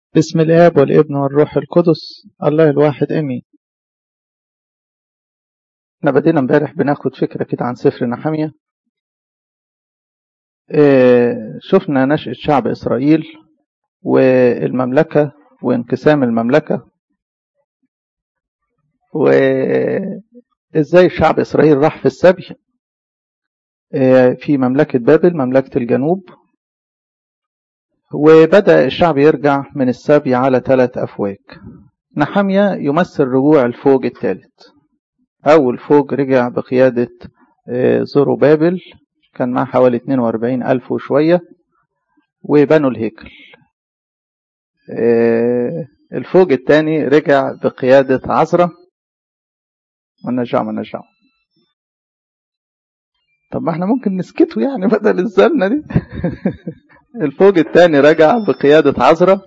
بسم الآب والابن والروح القدس الله الواحد آمين. احنا بدينا امبارح بناخد فكرة كده عن سفر نحمية. شفنا نشأة شعب إسرائيل والمملكة وانقسام المملكة، وإزاي شعب إسرائيل راح في السبي في مملكة بابل مملكة الجنوب، وبدأ الشعب يرجع من السبي على 3 أفواج. نحمية يمثل رجوع الفوج الثالث. أول فوج رجع بقيادة زروبابل، كان معه حوالي 42,000 وشوية، وبنوا الهيكل. الفوج الثاني رجع بقيادة عزرا. ونرجع طب ما احنا ممكن نسكته يعني بدل الزلة دي. الفوج الثاني رجع بقيادة عزرا،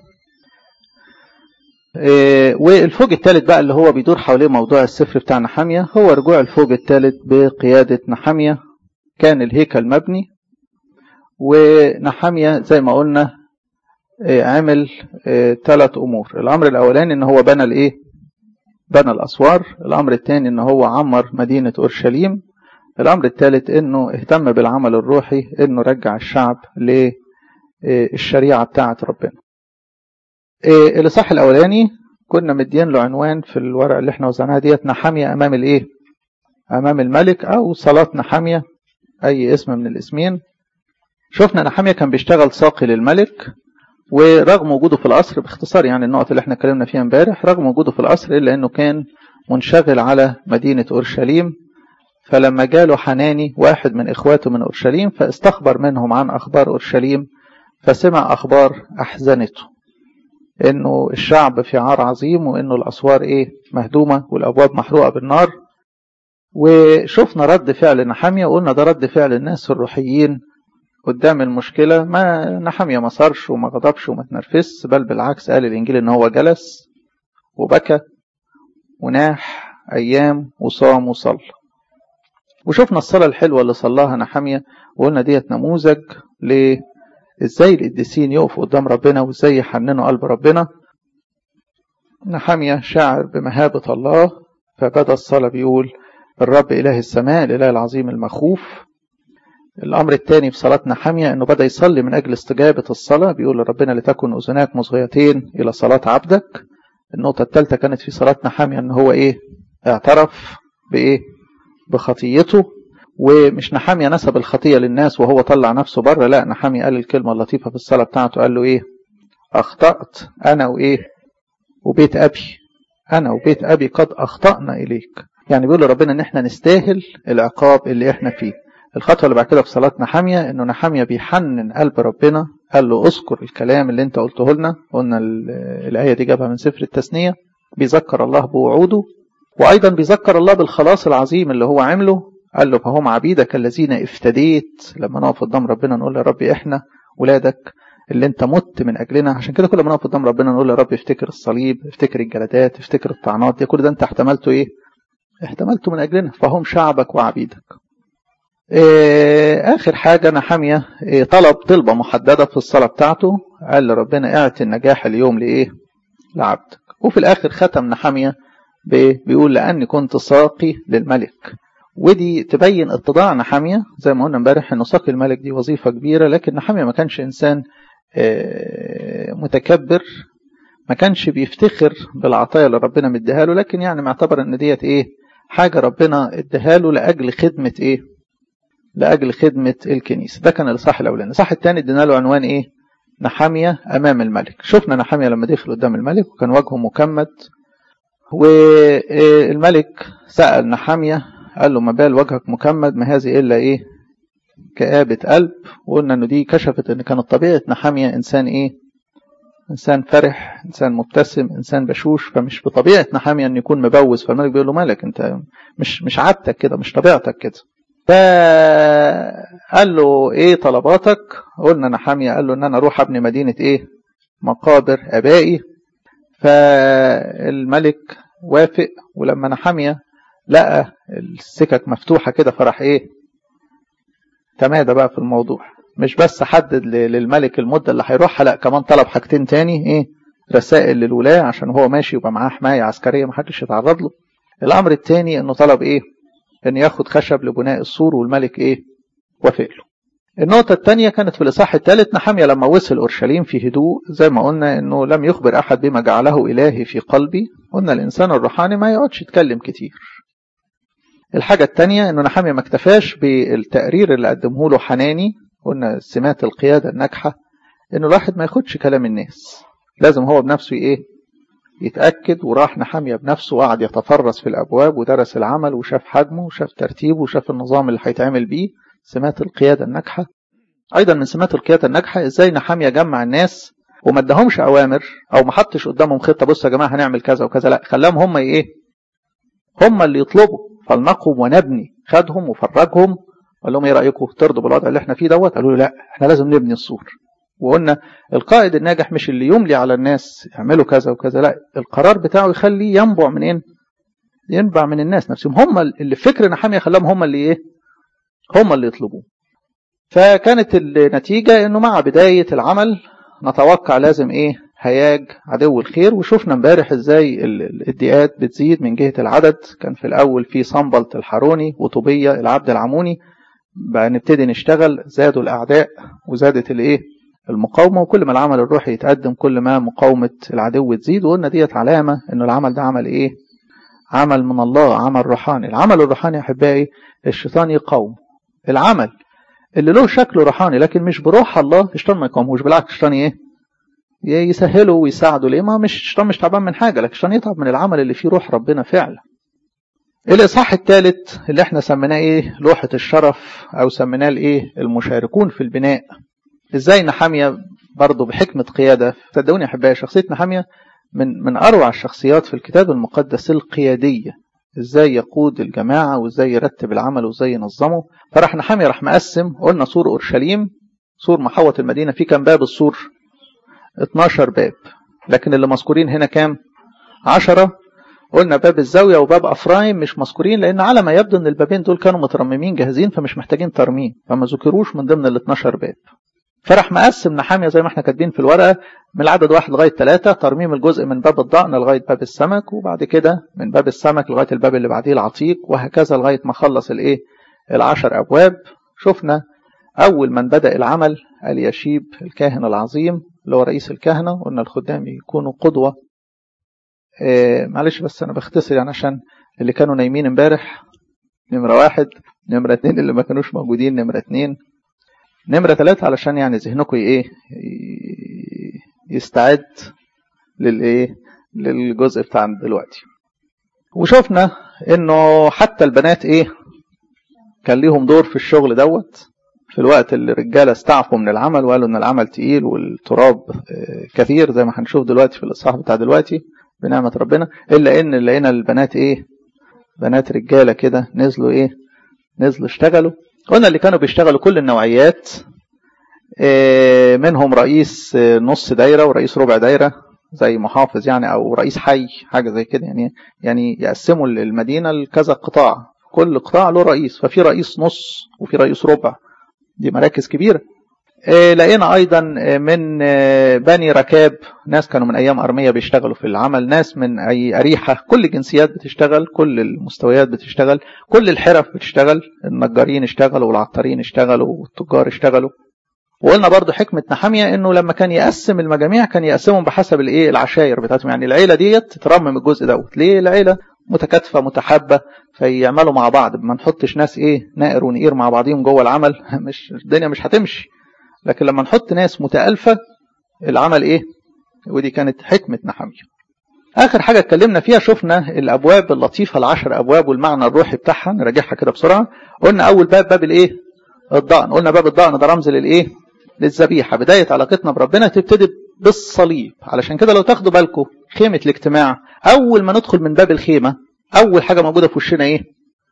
والفوج الثالث بقى اللي هو بيدور حواليه موضوع السفر بتاع نحمية هو رجوع الفوج الثالث بقيادة نحمية. كان الهيكل مبني، ونحمية زي ما قلنا عمل 3 أمور. الأمر الأولاني إن هو بنى الأسوار. الأمر الثاني إن هو عمر مدينة أورشليم. الأمر الثالث إنه اهتم بالعمل الروحي، إنه رجع الشعب للشريعة بتاعة ربنا. الإصحاح الأولاني كنا مدين له عنوان في الورقة اللي احنا وزعناها ديت، نحمية أمام الملك، أو صلاة نحمية، أي اسم من الاسمين. شفنا نحمية كان بيشتغل ساقي للملك، ورغم وجوده في القصر، باختصار يعني النقط اللي احنا اتكلمنا فيها امبارح، رغم وجوده في القصر إلا أنه كان منشغل على مدينة أورشليم. فلما جاله حناني واحد من إخواته من أورشليم، فاستخبر منهم عن أخبار أورشليم، فسمع أخبار أحزنته، إنه الشعب في عار عظيم، وإنه الأسوار مهدومة والأبواب محروقة بالنار. وشفنا رد فعل نحمية، وقلنا ده رد فعل الناس الروحيين قدام المشكلة. ما نحمية ما صارش وما غضبش وما تنرفس، بل بالعكس قال الإنجيل إن هو جلس وبكى وناح أيام وصام وصلى. وشفنا الصلاة الحلوة اللي صلاها نحمية، وقلنا ديت نموذج إزاي القديسين يقفوا قدام ربنا، وإزاي يحننوا قلب ربنا. نحمية شاعر بمهابة الله، فبدأ الصلاة بيقول: الرب إله السماء الإله العظيم المخوف. الأمر الثاني في صلاة نحمية إنه بدأ يصلي من أجل استجابة الصلاة، بيقول لربنا: لتكن أذناك مصغيتين إلى صلاة عبدك. النقطة الثالثة كانت في صلاة نحمية إن هو اعترف بخطيته. ومش نحمية نسب الخطية للناس وهو طلع نفسه بره، لا، نحمية قال الكلمة اللطيفة في الصلاة بتاعته، قال له أخطأت أنا وبيت أبي، أنا وبيت أبي قد أخطأنا إليك. يعني بيقول لربنا إن احنا نستاهل العقاب اللي احنا فيه. الخطوة اللي بعد كده في صلاة نحمية إنه نحمية بيحنن قلب ربنا، قال له: اذكر الكلام اللي انت قلته لنا. قلنا الآية دي جابها من سفر التثنية. بيذكر الله بوعوده، وأيضا بيذكر الله بالخلاص العظيم اللي هو عمله. قال له: فهم عبيدك الذين افتديت. لما نقف قدام ربنا نقول: يا رب احنا ولادك اللي انت مت من اجلنا. عشان كده كل ما نقف قدام ربنا نقول: يا رب افتكر الصليب، افتكر الجلدات، افتكر الطعنات دي، كل ده انت احتملته احتملته من اجلنا، فهم شعبك وعبيدك. اخر حاجة نحمية طلب طلبة محددة في الصلاة بتاعته، قال لربنا: اعطي النجاح اليوم لعبدك. وفي الاخر ختم نحمية بيقول: لاني كنت ساقي للملك. ودي تبين اتضاع نحمية. زي ما قلنا امبارح انه ساقي الملك دي وظيفة كبيرة، لكن نحمية ما كانش انسان متكبر، ما كانش بيفتخر بالعطايا اللي ربنا مديها له، لكن يعني معتبر ان ديت حاجة ربنا اديها له لأجل خدمة لأجل خدمة الكنيسة. ده كان الإصحاح الأولاني. الإصحاح الثاني ادينا له عنوان نحمية أمام الملك. شفنا نحمية لما دخل قدام الملك وكان وجهه مكمد، والملك سأل نحمية قال له: ما بال وجهك مكمد؟ ما هذه إلا كآبة قلب. وقلنا انه دي كشفت ان كانت طبيعة نحمية انسان انسان فرح، انسان مبتسم، انسان بشوش. فمش بطبيعة نحمية ان يكون مبوز. فالملك بيقول له: مالك انت؟ مش عادتك كده، مش طبيعتك كده. فقال له: طلباتك؟ قلنا نحمية قال له ان انا اروح ابني مدينة مقابر ابائي. فالملك وافق. ولما نحمية لقى السكك مفتوحة كده فرح تمادى بقى في الموضوع. مش بس حدد للملك المدة اللي هيروحها، لا، كمان طلب حاجتين تاني. رسائل للولاة عشان هو ماشي يبقى معاه حماية عسكرية محدش يتعرض له. الأمر الثاني إنه طلب إيه؟ إن ياخد خشب لبناء السور، والملك إيه؟ وافق له. النقطة الثانية كانت في الإصحاح الثالث، نحميا لما وصل أورشليم في هدوء، زي ما قلنا إنه لم يخبر أحد بما جعله إلهي في قلبي. قلنا الإنسان الروحاني ما يقعدش يتكلم كتير. الحاجة الثانية إنه نحميا ما اكتفاش بالتقرير اللي قدمه له حناني، قلنا سمات القيادة الناجحة، إنه الواحد ما ياخدش كلام الناس، لازم هو بنفسه إيه؟ يتأكد. وراح نحميا بنفسه وقعد يتفرس في الأبواب ودرس العمل وشاف حجمه وشاف ترتيبه وشاف النظام اللي هيتعمل بيه. سمات القيادة الناجحة. أيضا من سمات القيادة الناجحة إزاي نحميا جمع الناس وما ادهمش أوامر أو ما حطش قدامهم خطة، بصوا يا جماعة هنعمل كذا وكذا، لا، خلاهم هم إيه؟ هم اللي يطلبوا، فلنقوم ونبني. خدهم وفرجهم قال لهم إيه رأيكم؟ ترضوا بالوضع اللي احنا فيه دوت؟ قالوا له لا، احنا لازم نبني السور. وقلنا القائد الناجح مش اللي يملي على الناس يعملوا كذا وكذا، لا، القرار بتاعه يخليه ينبع منين؟ ينبع من الناس نفسهم، هم اللي فكر نحميا خلاهم هم اللي ايه؟ هم اللي يطلبوه. فكانت النتيجة انه مع بداية العمل نتوقع لازم ايه؟ هياج عدو الخير. وشوفنا امبارح ازاي الاديات بتزيد من جهة العدد. كان في الاول في صنبلط الحاروني وطوبية العبد العموني، بقى نبتدي نشتغل، زادوا الاعداء وزادت الايه؟ المقاومة. وكل ما العمل الروحي يتقدم كل ما مقاومة العدو تزيد. وقلنا ديت علامة انه العمل ده عمل ايه؟ عمل من الله، عمل روحاني. العمل الروحاني يا احبائي الشيطان يقاوم. العمل اللي له شكل روحاني لكن مش بروح الله الشيطان ما يقاوموش، بالعكس الشيطان ايه؟ يسهله ويساعده. ليه؟ ما مش الشيطان مش تعبان من حاجة، لكن الشيطان يتعب من العمل اللي فيه روح ربنا فعلا. الإصحاح الثالث اللي احنا سميناه ايه؟ لوحة الشرف، او سميناه الايه؟ المشاركون في البناء. ازاي نحميا برضه بحكمة قيادة. صدقوني يا احبائي شخصية نحميا من اروع الشخصيات في الكتاب المقدس القيادية. ازاي يقود الجماعة وازاي يرتب العمل وازاي ينظمه. فراح نحميا راح مقسم. قلنا سور اورشليم، سور محوط المدينة، فيه كام باب السور؟ 12 باب، لكن اللي مذكورين هنا كام؟ 10. قلنا باب الزاوية وباب أفرايم مش مذكورين لأن على ما يبدو أن البابين دول كانوا مترممين جاهزين فمش محتاجين ترميم، فما ذكروش من ضمن ال 12 باب. فرح مقسم نحميا زي ما احنا كاتبين في الورقة من العدد 1 لغاية 3، ترميم الجزء من باب الضأن لغاية باب السمك، وبعد كده من باب السمك لغاية الباب اللي بعديه العتيق، وهكذا لغاية ما خلص الايه؟ 10 أبواب. شفنا أول من بدأ العمل اليشيب الكاهن العظيم اللي هو رئيس الكهنة. قلنا الخدام يكونوا قدوة. معلش بس أنا بختصر يعني عشان اللي كانوا نايمين امبارح. نمرة 1، نمرة 2 اللي ما كانوش موجودين، نمرة 2، نمرة 3 علشان يعني ذهنكم ايه؟ يستعد للايه؟ للجزء بتاعنا دلوقتي. وشوفنا انه حتى البنات ايه؟ كان ليهم دور في الشغل دوت. في الوقت اللي الرجالة استعفوا من العمل وقالوا ان العمل تقيل والتراب كثير زي ما هنشوف دلوقتي في الاصحاح بتاع دلوقتي بنعمة ربنا، الا ان لقينا البنات ايه؟ بنات رجالة كده نزلوا ايه؟ نزلوا اشتغلوا. قلنا اللي كانوا بيشتغلوا كل النوعيات، منهم رئيس نص دايرة ورئيس ربع دايرة زي محافظ يعني او رئيس حي حاجة زي كده، يعني يقسموا المدينة لكذا قطاع، كل قطاع له رئيس، ففي رئيس نص وفي رئيس ربع، دي مراكز كبيرة. لقينا ايضا من بني ركاب ناس كانوا من ايام ارمية بيشتغلوا في العمل، ناس من اي اريحة، كل الجنسيات بتشتغل، كل المستويات بتشتغل، كل الحرف بتشتغل، النجارين اشتغلوا والعطارين اشتغلوا والتجار اشتغلوا. وقلنا برضو حكمة نحميا انه لما كان يقسم المجاميع كان يقسمهم بحسب الايه؟ العشائر بتاعتهم، يعني العيلة ديت تترمم الجزء دوت. ليه؟ العيلة متكاتفة متحبة فيعملوا مع بعض، ما نحطش ناس ايه؟ نائر ونقير مع بعضهم جوه العمل، مش الدنيا مش هتمشي. لكن لما نحط ناس متألفة العمل ايه؟ ودي كانت حكمة نحميا. اخر حاجة اتكلمنا فيها شفنا الابواب اللطيفة ال10 ابواب والمعنى الروحي بتاعها، نراجعها كده بسرعة. قلنا اول باب باب الايه؟ الضأن. قلنا باب الضأن ده رمز للايه؟ للذبيحة. بداية علاقتنا بربنا تبتدي بالصليب. علشان كده لو تاخدوا بالكم خيمة الاجتماع اول ما ندخل من باب الخيمة اول حاجة موجودة في وشنا ايه؟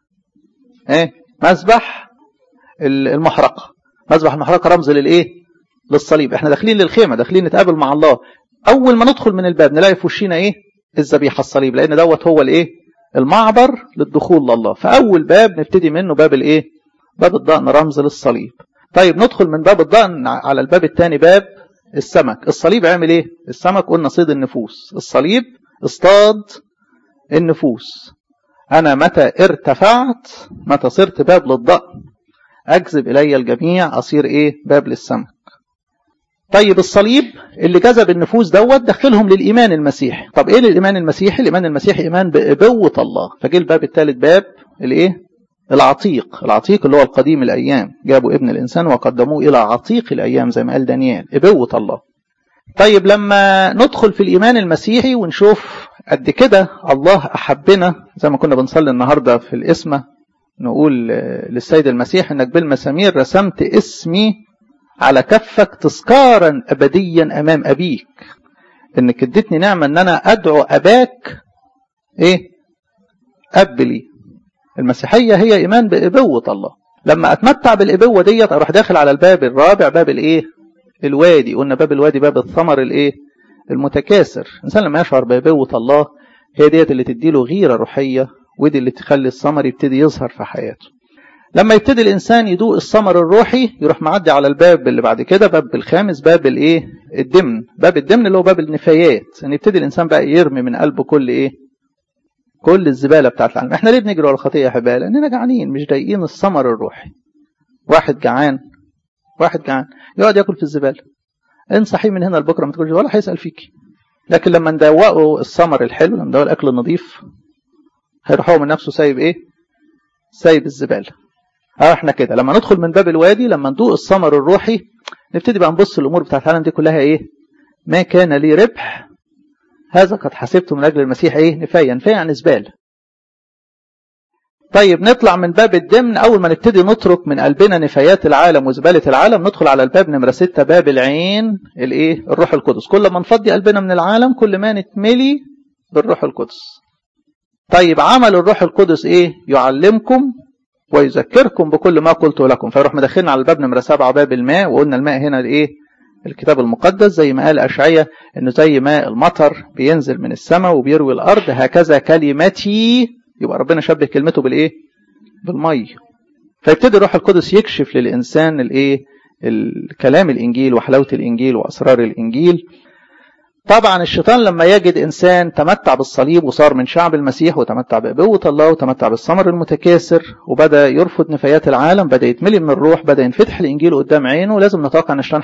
مذبح المحرقة. مذبح المحرقة رمز للايه؟ للصليب. احنا داخلين للخيمة، داخلين نتقابل مع الله. اول ما ندخل من الباب نلاقي في وشنا ايه؟ الذبيحة الصليب، لان دوت هو الايه؟ المعبر للدخول لله. فاول باب نبتدي منه باب الايه؟ باب الضأن رمز للصليب. طيب ندخل من باب الضأن على الباب الثاني باب السمك. الصليب عمل ايه؟ السمك قلنا صيد النفوس، الصليب اصطاد النفوس. انا متى ارتفعت، متى صرت باب للضأن، اجذب الي الجميع، اصير ايه؟ باب للسمك. طيب الصليب اللي جذب النفوس دوت دخلهم للايمان المسيحي. طب ايه الايمان المسيحي؟ الايمان المسيحي ايمان بابوه الله. فجه الباب الثالث، باب الايه؟ العتيق. العتيق اللي هو القديم الايام، جابوا ابن الانسان وقدموه الى عتيق الايام زي ما قال دانيال، ابوه الله. طيب لما ندخل في الايمان المسيحي ونشوف قد كده الله احبنا، زي ما كنا بنصلي النهارده في الاسمه نقول للسيد المسيح انك بالمسامير رسمت اسمي على كفك تذكارا ابديا امام ابيك، انك اديتني نعمه ان انا ادعو اباك ايه؟ اب لي. المسيحيه هي ايمان بابوه الله. لما اتمتع بالابوه ديت اروح داخل على الباب الرابع، باب الايه؟ الوادي. قلنا باب الوادي باب الثمر الايه؟ المتكاثر. الانسان لما يشعر بابوه الله هي ديت اللي تديله غيره روحيه، ودي اللي تخلي الثمر يبتدي يظهر في حياته. لما يبتدي الانسان يدوق الثمر الروحي يروح معدي على الباب اللي بعد كده، باب الخامس، باب الايه؟ الدمن. باب الدمن اللي هو باب النفايات، ان يبتدي الانسان بقى يرمي من قلبه كل ايه؟ كل الزباله بتاعت العالم. احنا ليه بنجري ورا الخطيه يا حبايبي؟ لاننا جعانين، مش ضايقين الثمر الروحي. واحد جعان يقعد ياكل في الزباله، انصحيه من هنا لبكره ما تاكلش ولا هيسال فيكي. لكن لما ندوقه الثمر الحلو، لما ندوقه الاكل النظيف، هيروح هو من نفسه سايب ايه؟ سايب الزباله. احنا كده لما ندخل من باب الوادي، لما ندوق الثمر الروحي، نبتدي بقى نبص الامور بتاعت العالم دي كلها ايه؟ ما كان لي ربح هذا قد حسبته من اجل المسيح ايه؟ نفايا. نفايا يعني زباله. طيب نطلع من باب الدمن، اول ما نبتدي نترك من قلبنا نفايات العالم وزباله العالم، ندخل على الباب نمره 6، باب العين الايه؟ الروح القدس. كل ما نفضي قلبنا من العالم كل ما نتملي بالروح القدس. طيب عمل الروح القدس ايه؟ يعلمكم ويذكركم بكل ما قلت لكم. فيروح مدخلنا على الباب نمره 7، باب الماء. وقلنا الماء هنا الايه؟ الكتاب المقدس، زي ما قال اشعياء انه زي ماء المطر بينزل من السماء وبيروي الارض، هكذا كلمتي. يبقى ربنا شبه كلمته بالايه؟ بالمي. فيبتدي الروح القدس يكشف للانسان الايه؟ الكلام الانجيل وحلاوه الانجيل واسرار الانجيل. طبعا الشيطان لما يجد انسان تمتع بالصليب وصار من شعب المسيح وتمتع بابوه الله وتمتع بالثمر المتكاثر وبدا يرفض نفايات العالم، بدا يتملي من الروح، بدا ينفتح الانجيل قدام عينه، لازم نتوقع ان الشيطان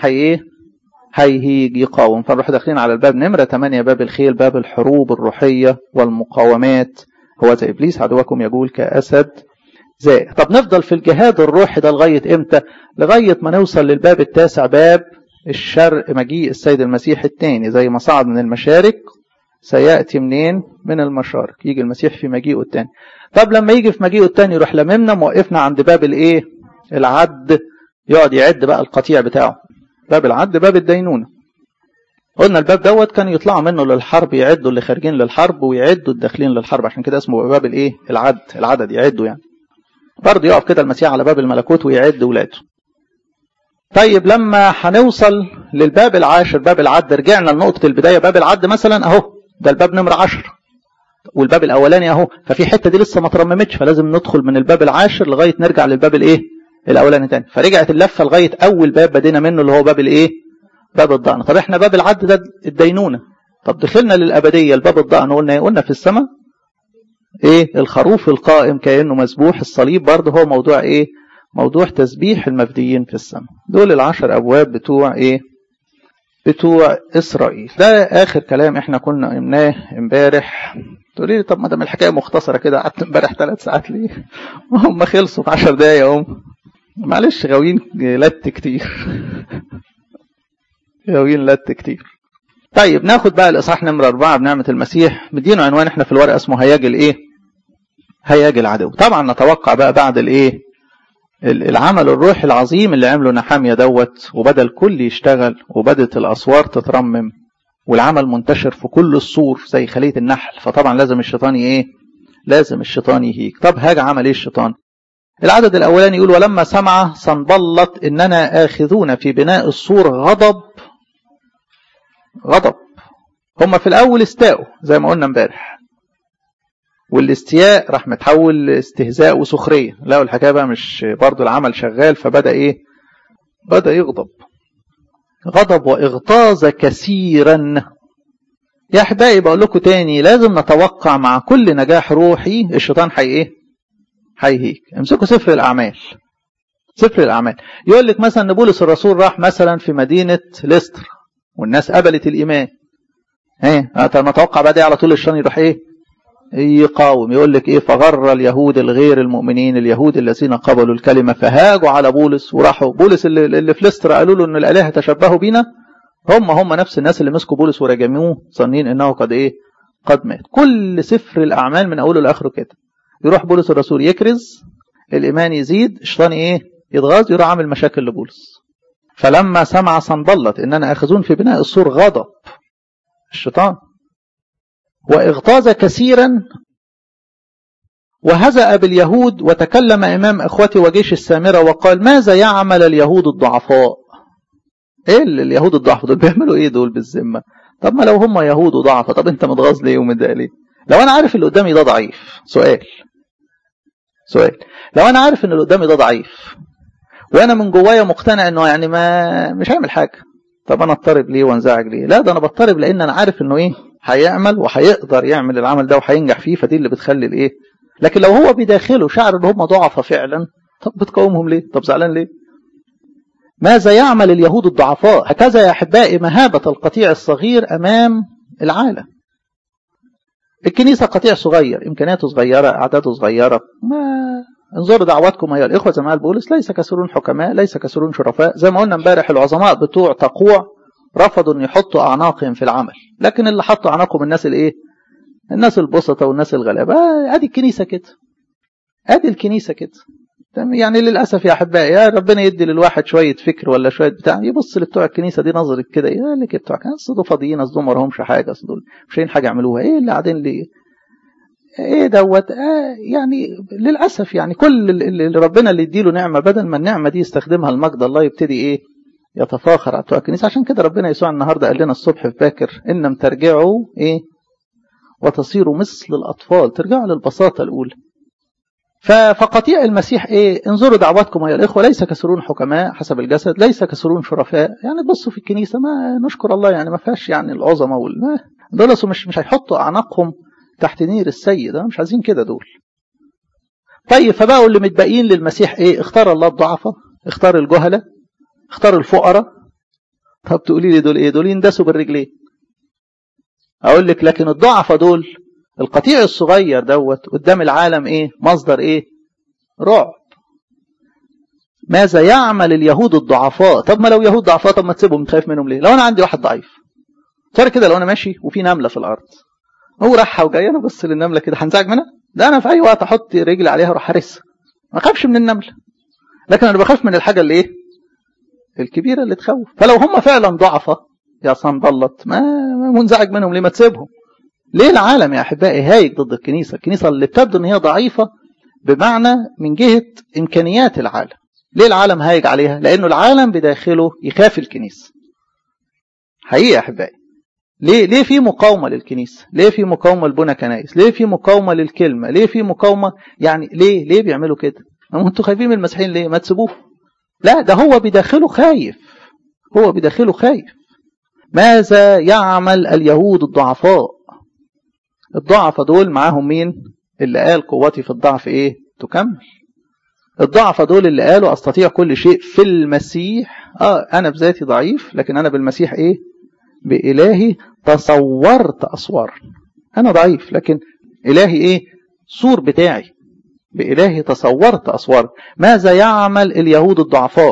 هيهيج يقاوم. فنروح داخلين على الباب نمره 8، باب الخيل، باب الحروب الروحيه والمقاومات. هو زي ابليس عدوكم يجول كاسد زائر. طب نفضل في الجهاد الروحي ده لغايه امتى؟ لغايه ما نوصل للباب التاسع، باب الشرق، مجيء السيد المسيح الثاني. زي ما صعد من المشارق سياتي منين؟ من المشارق. يجي المسيح في مجيئه الثاني. طب لما يجي في مجيئه الثاني يروح لممنا موقفنا عند باب الايه؟ العد. يقعد يعد بقى القطيع بتاعه. باب العد باب الدينونه. قلنا الباب دوت كان يطلعوا منه للحرب، يعدوا اللي خارجين للحرب ويعدوا الداخلين للحرب، عشان كده اسمه باب الايه؟ العد. العدد يعدوا يعني. برضه يقف كده المسيح على باب الملكوت ويعد ولاده. طيب لما هنوصل للباب العاشر، باب العد، رجعنا لنقطة البداية. باب العد مثلا اهو، ده الباب نمرة 10 والباب الاولاني اهو، ففي حتة دي لسه ما ترممتش، فلازم ندخل من الباب العاشر لغاية نرجع للباب الايه؟ الاولاني تاني. فرجعت اللفة لغاية اول باب بدينا منه اللي هو باب الايه؟ باب الضأن. طب احنا باب العد ده الدينونة. طب دخلنا للأبدية الباب الضأن، قلنا في السماء ايه؟ الخروف القائم كأنه مذبوح. الصليب برضه هو موضوع ايه؟ موضوع تسبيح المفديين في السماء. دول 10 أبواب بتوع ايه؟ بتوع إسرائيل. ده آخر كلام احنا كنا قمناه امبارح. تقولي لي طب ما دام الحكاية مختصرة كده قعدت امبارح 3 ساعات ليه؟ هم خلصوا في 10 دقايق هم. معلش غاويين لت كتير. غاويين لت كتير. طيب ناخد بقى الإصحاح نمرة 4 بنعمة المسيح. مدينه عنوان احنا في الورقة اسمه هياج الايه؟ هياج العدو. طبعا نتوقع بقى بعد الايه؟ العمل الروحي العظيم اللي عمله نحمية دوت، وبدأ الكل يشتغل وبدت الأسوار تترمم والعمل منتشر في كل السور زي خلية النحل. فطبعا لازم الشيطان ايه؟ لازم الشيطان يهيج. طب هاج عمل ايه الشيطان؟ العدد الأولاني يقول ولما سمع صنبلط إننا آخذون في بناء السور غضب. هم في الأول استاءوا زي ما قلنا امبارح، والاستياء راح متحول لاستهزاء وسخرية. لا الحكاية بقى مش برضو العمل شغال، فبدأ ايه؟ بدأ يغضب. غضب وإغتاظ كثيرا. يا أحبائي بقول لكم تاني، لازم نتوقع مع كل نجاح روحي الشيطان هيهيك. امسكوا سفر الأعمال. سفر الأعمال يقول لك مثلا بولس الرسول راح مثلا في مدينة ليستر والناس قبلت الإيمان. نتوقع بقى على طول الشيطان يروح يقاوم. يقول لك فغر اليهود الغير المؤمنين اليهود الذين قبلوا الكلمة فهاجوا على بولس، وراحوا بولس اللي في ليستر قالوا له ان الآلهة تشبهوا بينا، هم نفس الناس اللي مسكوا بولس ورجموه ظنين انه قد مات. كل سفر الأعمال من اوله لاخره كده. يروح بولس الرسول يكرز، الإيمان يزيد، الشيطان يتغاظ، يروح عامل مشاكل لبولس. فلما سمع صنبلط اننا اخذون في بناء السور غضب الشيطان واغتاظ كثيرا وهزأ باليهود وتكلم امام اخوته وجيش السامرة وقال ماذا يعمل اليهود الضعفاء؟ اليهود الضعفاء دول بيعملوا دول بالذمة؟ طب ما لو هم يهود وضعفاء، طب انت متغاظ ليه ومتضايق ليه؟ لو انا عارف اللي قدامي ده ضعيف، سؤال لو انا عارف ان اللي قدامي ده ضعيف وانا من جوايا مقتنع انه يعني مش هيعمل حاجة، طب انا اضطرب ليه وانزعج ليه؟ لا، ده انا بضطرب لان انا عارف انه هيعمل وهيقدر يعمل العمل ده وهينجح فيه، فدي اللي بتخلي لكن لو هو بداخله شعر ان هم ضعفاء فعلا، طب بتقاومهم ليه؟ طب زعلان ليه؟ ماذا يعمل اليهود الضعفاء؟ هكذا يا احبائي مهابة القطيع الصغير امام العالم. الكنيسة قطيع صغير، امكانياته صغيرة، اعداده صغيرة، ما انظروا دعواتكم ايها الاخوة زي ما قال بولس ليس كثيرون حكماء ليس كثيرون شرفاء. زي ما قلنا امبارح العظماء بتوع تقوع رفضوا ان يحطوا اعناقهم في العمل، لكن اللي حطوا اعناقهم الناس الناس البسطة والناس الغلابة. ادي الكنيسة كده، ادي الكنيسة كده. يعني للاسف يا احبائي، يا ربنا يدي للواحد شوية فكر ولا شوية بتاع، يبص لبتوع الكنيسة دي نظرة كده، اللي بتوع اصل دول فاضيين، اصل دول ما لهمش حاجة، اصل دول مش لاقيين حاجة يعملوها، اللي قاعدين ليه دوت. يعني للاسف يعني كل اللي ربنا اللي يديله نعمة بدل ما النعمة دي يستخدمها المجد الله يبتدي يتفاخر على بتوع الكنيسة. عشان كده ربنا يسوع النهاردة قال لنا الصبح في باكر إن لم ترجعوا وتصيروا مثل الأطفال، ترجعوا للبساطة الأولى. فقطيع المسيح انظروا دعواتكم يا الإخوة ليس كثيرون حكماء حسب الجسد ليس كثيرون شرفاء. يعني بصوا في الكنيسة ما نشكر الله، يعني ما فيهاش يعني العظمة دول مش هيحطوا أعناقهم تحت نير السيد، مش عايزين كده دول. طيب فبقوا اللي متبقين للمسيح اختار الله الضعفاء، اختار الجهلة، اختار الفقراء. طب تقولي لي دول دول يندسوا بالرجلين. اقول لك لكن الضعفاء دول القطيع الصغير دوت قدام العالم مصدر رعب. ماذا يعمل اليهود الضعفاء؟ طب ما لو يهود ضعفاء طب ما تسيبهم، خايف منهم ليه؟ لو انا عندي واحد ضعيف صار كده، لو انا ماشي وفي نملة في الارض هو رايحه وجايه، انا بص للنملة كده هنزعج منها؟ ده انا في اي وقت احط رجلي عليها اروح حارسها، ما اخافش من النملة. لكن انا بخاف من الحاجة اللي الكبيرة اللي تخوف. فلو هم فعلا ضعفة يا صنبلط ما منزعج منهم ليه؟ ما تسيبهم. ليه العالم يا أحبائي هايج ضد الكنيسة؟ الكنيسة اللي بتبدو ان هي ضعيفة بمعنى من جهة إمكانيات العالم. ليه العالم هايج عليها؟ لأنه العالم بداخله يخاف الكنيسة حقيقة يا أحبائي. ليه في مقاومة للكنيسة؟ ليه في مقاومة لبنى كنائس؟ ليه في مقاومة للكلمة؟ ليه في مقاومة؟ يعني ليه بيعملوا كده؟ انتوا خايفين من المسيحيين ليه؟ ما تسيبوه. لا، ده هو بداخله خايف، هو بداخله خايف. ماذا يعمل اليهود الضعفاء؟ الضعفاء دول معاهم مين؟ اللي قال قوتي في الضعف تكمل. الضعفاء دول اللي قالوا استطيع كل شيء في المسيح. انا بذاتي ضعيف لكن انا بالمسيح بإلهي تصورت أسوار. انا ضعيف لكن إلهي سور بتاعي، بإلهي تصورت أسوار. ماذا يعمل اليهود الضعفاء؟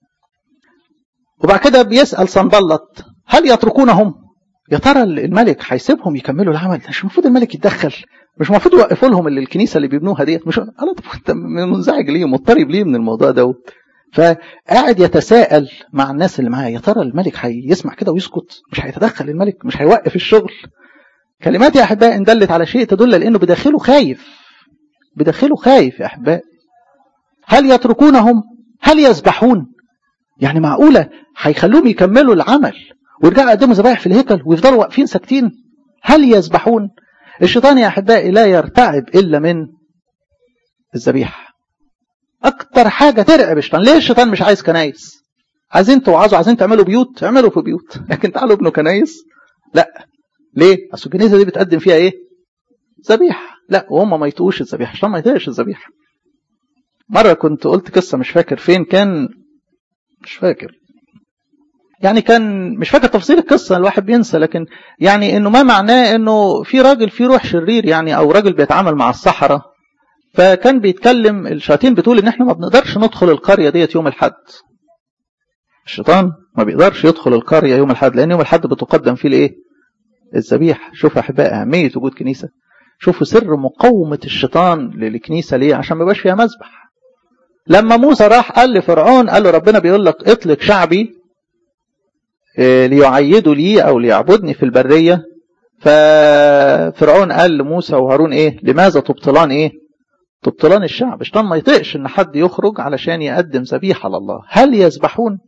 وبعد كده بيسأل صنبلط هل يتركونهم؟ يا ترى الملك هيسيبهم يكملوا العمل؟ مش المفروض الملك يتدخل؟ مش المفروض يوقفوا لهم الكنيسة اللي بيبنوها ديت؟ مش انت منزعج ليه مضطرب ليه من الموضوع ده؟ فقاعد يتساءل مع الناس اللي معاه، يا ترى الملك هيسمع كده ويسكت؟ مش هيتدخل الملك؟ مش هيوقف الشغل؟ كلمات يا أحباء إن دلت على شيء تدل لأنه بداخله خايف، بداخله خايف يا أحباء. هل يتركونهم؟ هل يسبحون؟ يعني معقولة هيخلوهم يكملوا العمل ويرجعوا يقدموا ذبائح في الهيكل ويفضلوا واقفين ساكتين؟ هل يسبحون؟ الشيطان يا أحبائي لا يرتعب إلا من الذبيحة. أكتر حاجة ترعب الشيطان. ليه الشيطان مش عايز كنايس؟ عايزين توعظوا، عايزين تعملوا بيوت، اعملوا في بيوت، لكن تعالوا ابنوا كنايس لا. ليه؟ اصل الكنيسه دي بتقدم فيها ايه؟ ذبيحه. لا، وهم ما يطقوش الذبيحه عشان ما يطقش الذبيحه. مره كنت قلت قصه مش فاكر فين كان، مش فاكر يعني، كان مش فاكر تفاصيل القصه، الواحد بينسى، لكن يعني انه ما معناه انه في راجل فيه روح شرير يعني، او راجل بيتعامل مع السحرة، فكان بيتكلم الشياطين بتقول ان احنا ما بنقدرش ندخل القريه ديت يوم الحد. الشيطان ما بيقدرش يدخل القريه يوم الحد، لان يوم الحد بتقدم فيه الايه؟ الذبيحه. شوف يا احبائي اهميه وجود كنيسه، شوفوا سر مقاومه الشيطان للكنيسه ليه؟ عشان ما يبقاش فيها مذبح. لما موسى راح قال لفرعون، قال له ربنا بيقول لك اطلق شعبي ليعيدوا لي او ليعبدني في البريه، ففرعون قال لموسى وهارون ايه؟ لماذا تبطلان ايه؟ تبطلان الشعب. الشيطان ما يطيقش ان حد يخرج علشان يقدم ذبيحه لله. هل يذبحون؟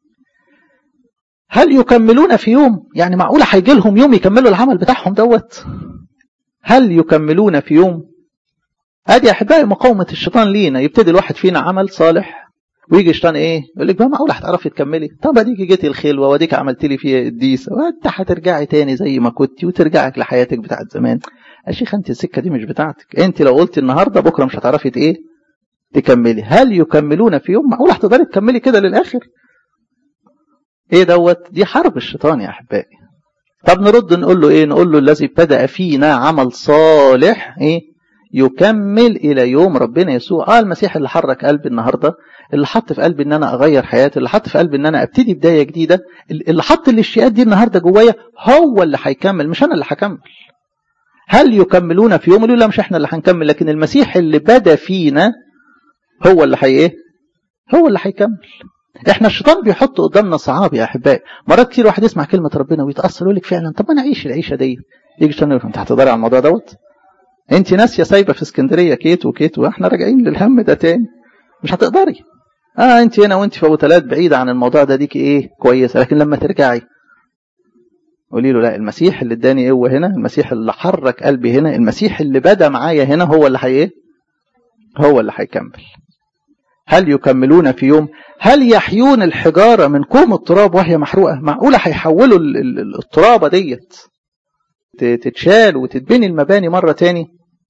هل يكملون في يوم؟ يعني معقوله هيجي لهم يوم يكملوا العمل بتاعهم دوت؟ هل يكملون في يوم؟ ادي يا احبائي مقاومه الشيطان لينا. يبتدي الواحد فينا عمل صالح ويجي الشيطان ايه؟ يقول لك بقى معقوله هتعرفي تكملي؟ طب اديكي جيتي الخلوه واديك عملتي لي فيها قديسه، وانت هترجعي تاني زي ما كنتي وترجعك لحياتك بتاعت زمان. يا شيخ انت السكه دي مش بتاعتك، انت لو قلت النهارده بكره مش هتعرفي ايه؟ تكملي. هل يكملون في يوم؟ معقوله هتقدري تكملي كده للاخر؟ ايه دوت؟ دي حرب الشيطان يا احبائي. طب نرد نقول له ايه؟ نقول له الذي ابتدأ فينا عمل صالح ايه؟ يكمل الى يوم ربنا يسوع. المسيح اللي حرك قلبي النهارده، اللي حط في قلبي ان انا اغير حياتي، اللي حط في قلبي ان انا ابتدي بدايه جديده، اللي حط الاشتياقات دي النهارده جوايا، هو اللي هيكمل مش انا اللي هكمل. هل يكملون في يوم؟ لا مش احنا اللي هنكمل، لكن المسيح اللي بدا فينا هو اللي ايه؟ هو اللي هيكمل. احنا الشيطان بيحط قدامنا صعاب يا احبائي. مرات كتير واحد يسمع كلمه ربنا ويتاثر يقول لك فعلا طب انا اعيش العيشه دي. يجي الشيطان يقول انت هتقدري على الموضوع دوت؟ انت ناسيه سايبه في اسكندريه كيت وكيت واحنا راجعين للهم ده تاني، مش هتقدري. انت هنا وانت في ابو تلات بعيده عن الموضوع ده، ديكي ايه؟ كويسه، لكن لما ترجعي قولي له لا، المسيح اللي اداني قوه هنا، المسيح اللي حرك قلبي هنا، المسيح اللي بدا معايا هنا هو اللي ايه؟ هو اللي هيكمل. هل يكملون في يوم؟ هل يحيون الحجاره من كوم التراب وهي محروقه؟ معقوله هيحولوا الترابه ديت تتشال وتتبني المباني مره تاني؟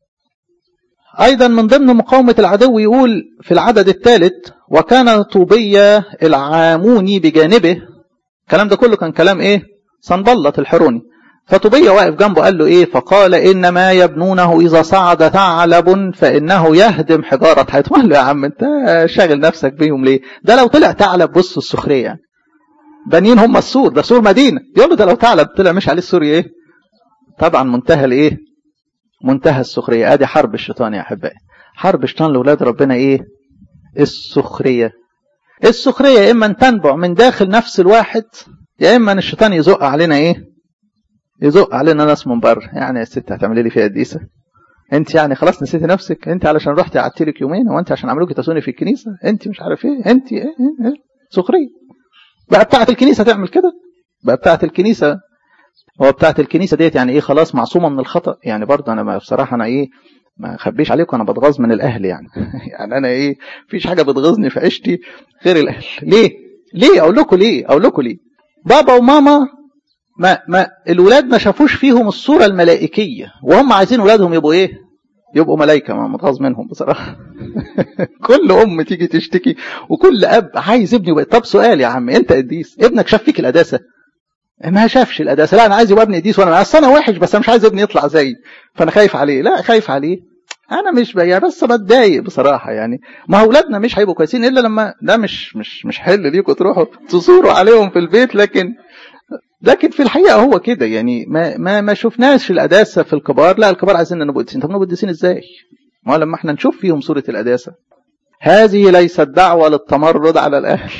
ايضا من ضمن مقاومه العدو يقول في العدد الثالث وكان طوبية العاموني بجانبه. الكلام ده كله كان كلام ايه؟ صنبلط الحروني. فطوبية واقف جنبه قال له ايه؟ فقال انما يبنونه اذا صعد ثعلب فانه يهدم حجاره حيث. قال له يا عم انت شاغل نفسك بيهم ليه؟ ده لو طلع ثعلب، بص السخريه يعني، بنين هم السور، ده سور مدينه، يقول له ده لو ثعلب طلع مش عليه السور ايه؟ طبعا منتهى الايه؟ منتهى السخريه. ادي حرب الشيطان يا احبائي. حرب الشيطان لاولاد ربنا ايه؟ السخريه. السخريه يا اما ان تنبع من داخل نفس الواحد، يا اما ان الشيطان يزق علينا ايه؟ يزق علينا ناس من بره. يعني يا ست هتعملي لي فيها قديسه؟ انت يعني خلاص نسيتي نفسك؟ انت علشان رحتي قعدتي لك يومين، وانت عشان عملوكي تسوني في الكنيسه، انت مش عارف ايه، انت ايه؟ سخريه. بقى بتاعه الكنيسه تعمل كده؟ بقى بتاعه الكنيسه، هو بتاعه الكنيسه ديت يعني ايه؟ خلاص معصومه من الخطا؟ يعني برضه انا بصراحه انا ايه، ما اخبيش عليكم، انا بتغاظ من الاهل يعني. يعني انا ايه، مفيش حاجه بتغيظني في عيشتي غير الاهل. ليه اقول لكم ليه بابا وماما ما الولاد ما شافوش فيهم الصوره الملائكيه، وهم عايزين ولادهم يبقوا ايه؟ يبقوا ملائكه. ما متغاظ منهم بصراحه. كل ام تيجي تشتكي وكل اب عايز ابني يبقى. طب سؤال يا عم، انت قديس، ابنك شاف فيك القداسه؟ ما شافش القداسه. لا انا عايز يبقى ابني قديس، وانا اصل انا وحش بس انا مش عايز ابني يطلع زيي، فانا خايف عليه. لا خايف عليه انا مش يعني، بس بتضايق بصراحه يعني. ما اولادنا مش هيبقوا كويسين الا لما ده مش حل ليكم تروحوا تصوروا عليهم في البيت، لكن في الحقيقه هو كده يعني. ما شفناش القداسه في الكبار. لا الكبار عايزين نبقى قديسين. طب نبقى قديسين ازاي؟ ما لما احنا نشوف فيهم صوره القداسه. هذه ليست دعوه للتمرد على الاهل.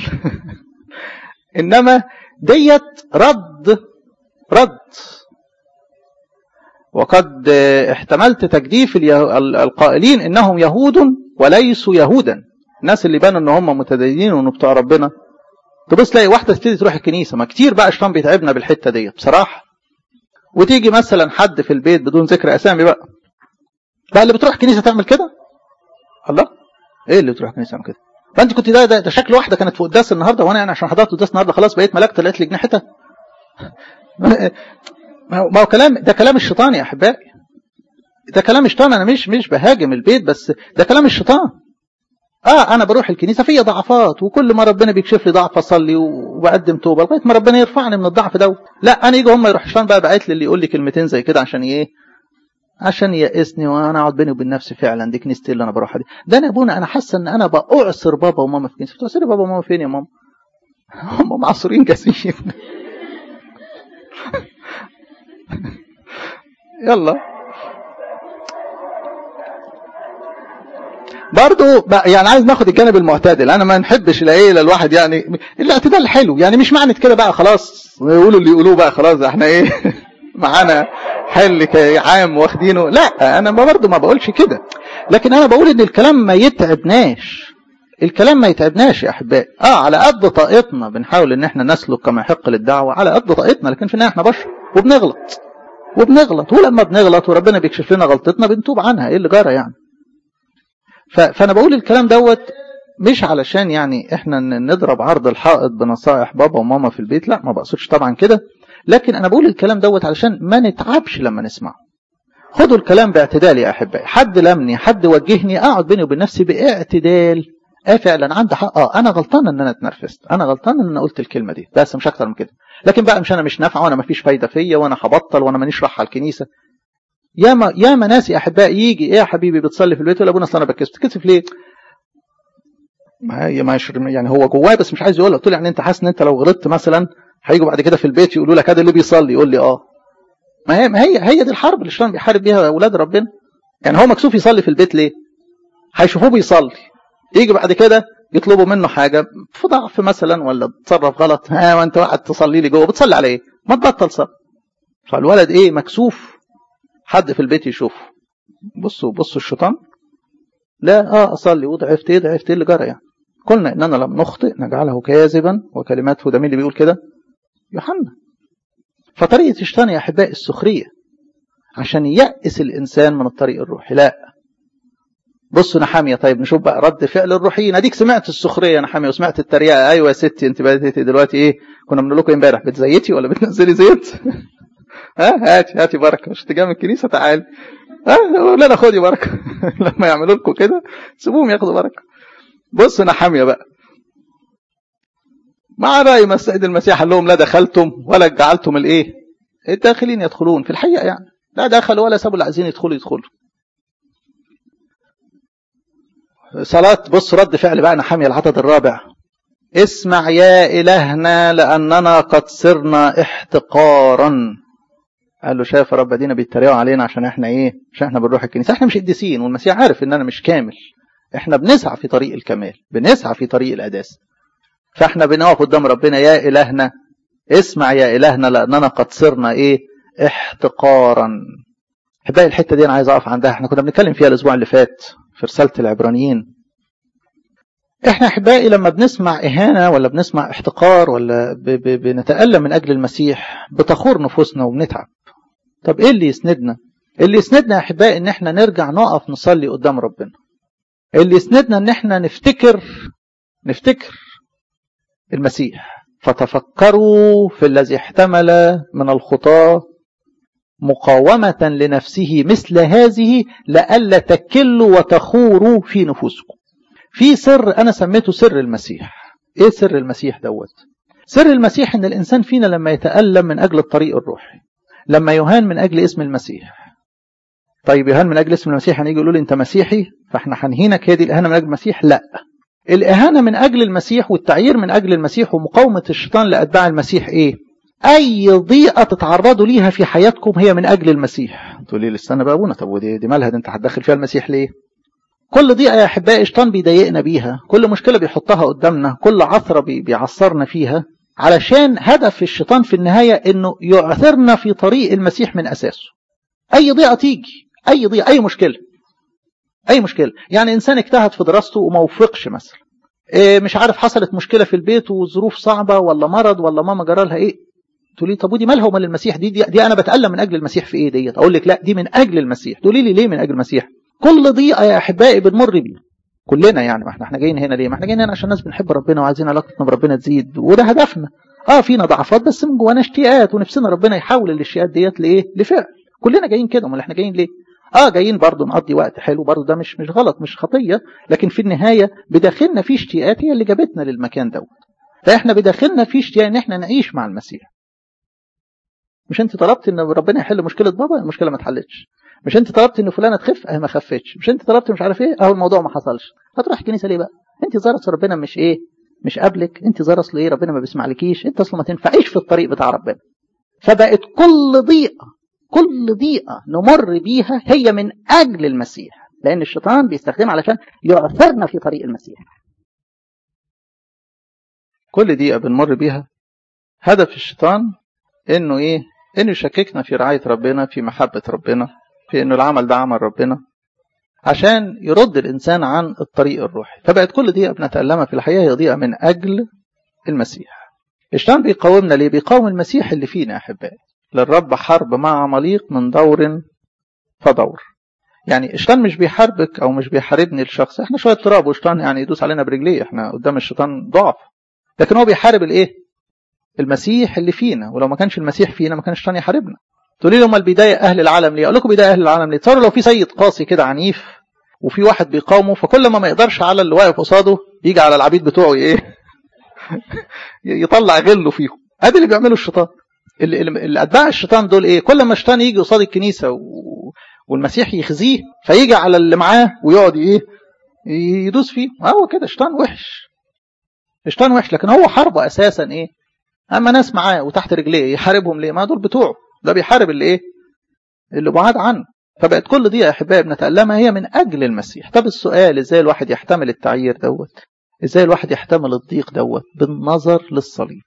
انما ديت رد. وقد احتملت تجديف القائلين انهم يهود وليسوا يهودا. الناس اللي بانوا ان هم متدينين وان بتوع ربنا، تبص تلاقي واحده تبتدي تروح الكنيسه. ما كتير بقى الشيطان بيتعبنا بالحته ديت بصراحه. وتيجي مثلا حد في البيت بدون ذكر اسامي بقى اللي بتروح كنيسه تعمل كده. الله، ايه اللي بتروح كنيسه تعمل كده؟ فانت كنت ده شكل واحده كانت في قداس النهارده، وانا يعني عشان حضرت قداس النهارده خلاص بقيت ملاك طلعت لي جناحتها. ما هو كلام، ده كلام الشيطان يا احبائي، ده كلام الشيطان. انا مش بهاجم البيت، بس ده كلام الشيطان. انا بروح الكنيسه فيا ضعفات، وكل ما ربنا بيكشف لي ضعف اصلي وبقدم توبه لغايه ما ربنا يرفعني من الضعف ده. لا، انا يجي هم يروح الشيطان بقى باعت لي اللي يقول لي كلمتين زي كده عشان ايه؟ عشان ييأسني، وانا اقعد بيني وبين نفسي فعلا دي كنيستي اللي انا بروحها دي. ده انا ابونا انا حاسه ان انا بعصر بابا وماما في كنيستي. بتعصري بابا وماما فين يا ماما؟ هم معصورين جسيم. يلا برضو يعني عايز ناخد الجانب المعتدل. انا ما نحبش الايه للواحد يعني الاعتدال حلو، يعني مش معنى كده بقى خلاص يقولوا اللي يقولوه بقى خلاص احنا ايه معانا حل عام واخدينه. لا، انا برضو ما بقولش كده، لكن انا بقول ان الكلام ما يتعبناش. الكلام ما يتعبناش يا احبائي. على قد طاقتنا بنحاول ان احنا نسلك كما يحق للدعوه، على قد طاقتنا، لكن في النهايه احنا بشر وبنغلط، ولما بنغلط وربنا بيكشف لنا غلطتنا بنتوب عنها. ايه اللي جرى يعني؟ فانا بقول الكلام دوت مش علشان يعني احنا نضرب عرض الحائط بنصائح بابا وماما في البيت، لا ما بقصدش طبعا كده، لكن انا بقول الكلام دوت علشان ما نتعبش لما نسمعه. خدوا الكلام باعتدال يا احبائي. حد لمني، حد وجهني، اقعد بيني وبين نفسي باعتدال. فعلا عندي حق، انا غلطان ان انا اتنرفزت، انا غلطان ان انا قلت الكلمه دي، بس مش اكتر من كده. لكن بقى مش انا مش نافعه وانا ما فيش فايده فيا وانا هبطل وانا مانيش رايح على الكنيسه. ياما ناس يا احبائي يجي ايه يا حبيبي بتصلي في البيت ولا ابونا اصل انا بتكسف ليه؟ ما يعني هو جواه بس مش عايز يقولها. قلت له يعني انت حاسس ان انت لو غلطت مثلا هيجوا بعد كده في البيت يقولوا لك هذا اللي بيصلي؟ يقول لي ما هي دي الحرب اللي الشيطان بيحارب بيها اولاد ربنا. يعني هو مكسوف يصلي في البيت ليه؟ هيشوفوه بيصلي، يجي بعد كده يطلبوا منه حاجه في ضعف مثلا ولا تصرف غلط، وانت قاعد تصلي لي جوه بتصلي على ايه؟ ما تبطل صلاه. فالولد ايه؟ مكسوف حد في البيت يشوفه. بصوا الشيطان. لا اصلي وضعفت ايه اللي جرى يعني؟ قلنا اننا لم نخطئ نجعله كاذبا وكلماته. ده مين اللي بيقول كده؟ يوحنا. فطريقه الشيطان يا احبائي السخريه عشان يأس الانسان من الطريق الروحي. لا، بصوا نحاميه. طيب نشوف بقى رد فعل الروحيين. اديك سمعت السخريه يا نحاميه وسمعت التريقه. ايوه يا ستي انت بديتي دلوقتي ايه؟ كنا بنقول لكم امبارح بتزيتي ولا بتنزلي زيت؟ هاتي بركه، مش تجي من الكنيسه تعالي. لا خدي بركه. لما يعملوا لكم كده سيبوهم ياخدوا بركه. بص نحاميه بقى مع رأي السيد المسيح قال لهم لا دخلتم ولا جعلتم الايه؟ الداخلين يدخلون. في الحقيقه يعني لا دخلوا ولا سابوا اللي عايزين يدخلوا. صلاه. بص رد فعل بقى نحاميه العدد الرابع. اسمع يا إلهنا لأننا قد صرنا احتقارا. قال له شايف يا رب ادينا بيتريقوا علينا عشان احنا ايه؟ عشان احنا بنروح الكنيسه. احنا مش قديسين، والمسيح عارف ان انا مش كامل. احنا بنسعى في طريق الكمال، بنسعى في طريق القداسه. فاحنا بنقف قدام ربنا يا إلهنا، اسمع يا إلهنا لأننا قد صرنا ايه؟ احتقارا. احبائي الحته دي انا عايز اقف عندها. احنا كنا بنتكلم فيها الاسبوع اللي فات في رساله العبرانيين. احنا احبائي لما بنسمع اهانه ولا بنسمع احتقار ولا بنتألم من اجل المسيح بتخور نفوسنا وبنتعب. طب ايه اللي يسندنا؟ اللي يسندنا يا احبائي ان احنا نرجع نقف نصلي قدام ربنا. اللي يسندنا ان احنا نفتكر المسيح. فتفكروا في الذي احتمل من الخطاة مقاومة لنفسه مثل هذه لئلا تكلوا وتخوروا في نفوسكم. في سر أنا سميته سر المسيح. إيه سر المسيح دوت؟ سر المسيح إن الإنسان فينا لما يتألم من أجل الطريق الروحي، لما يهان من أجل اسم المسيح. طيب يهان من أجل اسم المسيح هنيجي يقولوا لي أنت مسيحي فإحنا هنهينك، هي دي الإهانة من أجل المسيح؟ لا، الإهانة من أجل المسيح والتعيير من أجل المسيح ومقاومة الشيطان لأتباع المسيح إيه؟ أي ضيقة تتعرضوا ليها في حياتكم هي من أجل المسيح. تقول لي استنى بقى أبونا، طب ودي مالها دي؟ أنت هتدخل فيها المسيح ليه؟ كل ضيقة يا أحبائي الشيطان بيضايقنا بيها، كل مشكلة بيحطها قدامنا، كل عثرة بيعصرنا فيها، علشان هدف الشيطان في النهاية إنه يعثرنا في طريق المسيح من أساسه. أي ضيقة تيجي، أي ضيقة، أي مشكلة. يعني إنسان اجتهد في دراسته وما وفقش مثلا، مش عارف حصلت مشكلة في البيت وظروف صعبة ولا مرض ولا ماما جرى لها إيه، تقولي طب ودي مالها ومال المسيح؟ دي أنا بتألم من أجل المسيح في إيه ديت؟ أقول لك لا، دي من أجل المسيح. تقولي لي ليه من أجل المسيح؟ كل ضيقة يا أحبائي بنمر بيها، كلنا يعني. ما احنا جايين هنا ليه؟ ما احنا جايين هنا عشان الناس بنحب ربنا وعايزين علاقتنا بربنا تزيد، وده هدفنا. فينا ضعفات بس من جوانا اشتياقات، ونفسنا ربنا يحول الاشتياقات ديت لايه؟ لفعل. كلنا جايين كده. امال احنا جايين ليه؟ جايين برضه نقضي وقت حلو، برضه ده مش غلط، مش خطيه، لكن في النهايه بداخلنا في اشتياقات هي اللي جابتنا للمكان دوت. فاحنا بداخلنا في اشتياق ان احنا نعيش مع المسيح. مش انت طلبت ان ربنا يحل مشكله بابا؟ المشكله ما اتحلتش. مش انت طلبت ان فلانه تخف؟ ما خفتش. مش انت طلبت مش عارف ايه؟ الموضوع ما حصلش. هتروح الكنيسه ليه بقى؟ انت زرس ربنا مش ايه؟ مش قبلك. انت زرس ليه؟ ربنا ما بيسمعلكيش. انت اصلا ما تنفعيش في الطريق بتاع ربنا. فبقت كل ضيقه نمر بيها هي من اجل المسيح، لان الشيطان بيستخدمها علشان يعثرنا في طريق المسيح. كل دقيقه بنمر بيها هدف الشيطان انه ايه؟ انه يشككنا في رعايه ربنا، في محبه ربنا، في انه العمل ده عمل ربنا، عشان يرد الانسان عن الطريق الروحي. فبقت كل دقيقه بنتألمها في الحياه هي ضيقه من اجل المسيح. الشيطان بيقاومنا ليه؟ بيقاوم المسيح اللي فينا يا احبائي. للرب حرب مع عماليق من دور فدور. يعني الشيطان مش بيحاربك او مش بيحاربني الشخص، احنا شويه تراب والشيطان يعني يدوس علينا برجليه، احنا قدام الشيطان ضعف. لكن هو بيحارب الايه؟ المسيح اللي فينا. ولو ما كانش المسيح فينا ما كانش الشيطان يحاربنا. تقولي لهم البدايه اهل العالم ليه؟ اقول لكم بدايه اهل العالم ليه؟ تصوروا لو في سيد قاسي كده عنيف وفي واحد بيقاومه، فكل ما يقدرش على اللي واقف قصاده يجي على العبيد بتوعه ايه؟ يطلع غله فيهم. ادي اللي بيعمله الشيطان. اللي اتباع الشيطان دول ايه؟ كل ما الشيطان يجي قصاد الكنيسه والمسيح يخزيه، فيجي على اللي معاه ويقعد ايه؟ يدوس فيه. هو كده الشيطان وحش. الشيطان وحش، لكن هو حربه اساسا ايه؟ اما ناس معاه وتحت رجليه يحاربهم ليه؟ ما دول بتوعه. ده بيحارب اللي ايه؟ اللي بعاد عنه. فبقت كل دي يا احبائي بنتألمها هي من اجل المسيح. طب السؤال، ازاي الواحد يحتمل التعيير دوت؟ ازاي الواحد يحتمل الضيق دوت؟ بالنظر للصليب.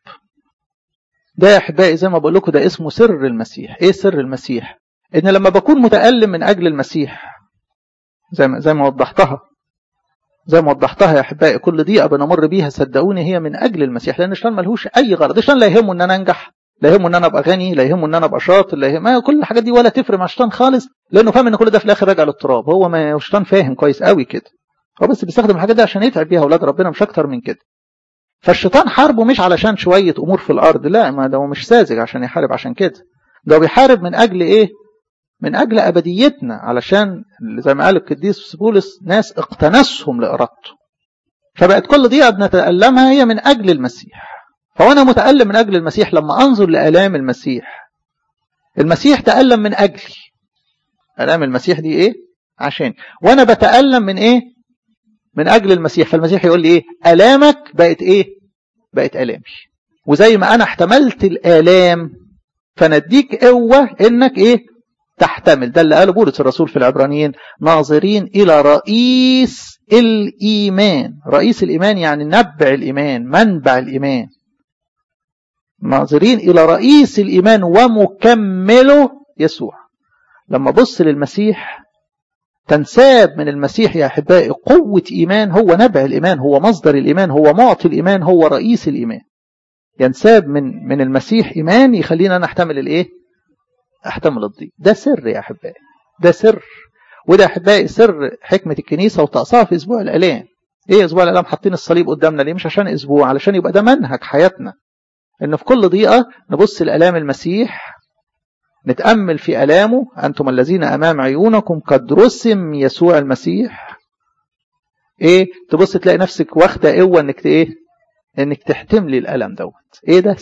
ده يا احبائي زي ما بقول لكم ده اسمه سر المسيح. ايه سر المسيح؟ ان لما بكون متألم من اجل المسيح، زي ما وضحتها يا احبائي، كل دقيقه بنمر بيها صدقوني هي من اجل المسيح. لان الشيطان ملهوش اي غرض. الشيطان لا يهمه ان انا انجح، لا يهمه ان انا ابقى غني، لا يهمه ان انا ابقى شاطر، لا يهمه كل الحاجات دي ولا تفرق مع الشيطان خالص، لانه فاهم ان كل ده في الاخر راجع للتراب. هو ما الشيطان فاهم كويس قوي كده. هو بس بيستخدم الحاجات دي عشان يتعب بيها اولاد ربنا، مش اكتر من كده. فالشيطان حاربه مش علشان شويه امور في الارض، لا، ما ده مش ساذج عشان يحارب عشان كده. ده بيحارب من اجل ايه؟ من اجل ابديتنا، علشان زي ما قال القديس بولس ناس اقتنسهم لارادته. فبقت كل دقيقه بنتألمها هي من اجل المسيح. فوانا متألم من اجل المسيح لما انظر لآلام المسيح. المسيح تألم من اجلي. آلام المسيح دي ايه؟ عشان وانا بتألم من ايه؟ من اجل المسيح. فالمسيح يقول لي ايه؟ آلامك بقت ايه؟ بقت آلامي. وزي ما انا احتملت الآلام فنديك قوه انك ايه؟ تحتمل. ده اللي قاله بولس الرسول في العبرانيين: ناظرين الى رئيس الايمان. رئيس الايمان يعني نبع الايمان، منبع الايمان. ناظرين الى رئيس الايمان ومكمله يسوع. لما بص للمسيح تنساب من المسيح يا احبائي قوه ايمان. هو نبع الايمان، هو مصدر الايمان، هو معطي الايمان، هو رئيس الايمان. ينساب من المسيح ايمان يخلينا نحتمل الايه؟ احتمل الضيق. ده سر يا احبائي، ده سر. وده احبائي سر حكمه الكنيسه وطقسها في اسبوع الالام. ايه اسبوع الالام؟ حاطين الصليب قدامنا ليه؟ مش عشان اسبوع، علشان يبقى ده منهج حياتنا. ان في كل ضيقه نبص لآلام المسيح، نتأمل في آلامه. انتم الذين امام عيونكم قد رسم يسوع المسيح. ايه؟ تبص تلاقي نفسك واخده قوه انك ايه؟ انك تحتملي الالم دوت. ايه ده؟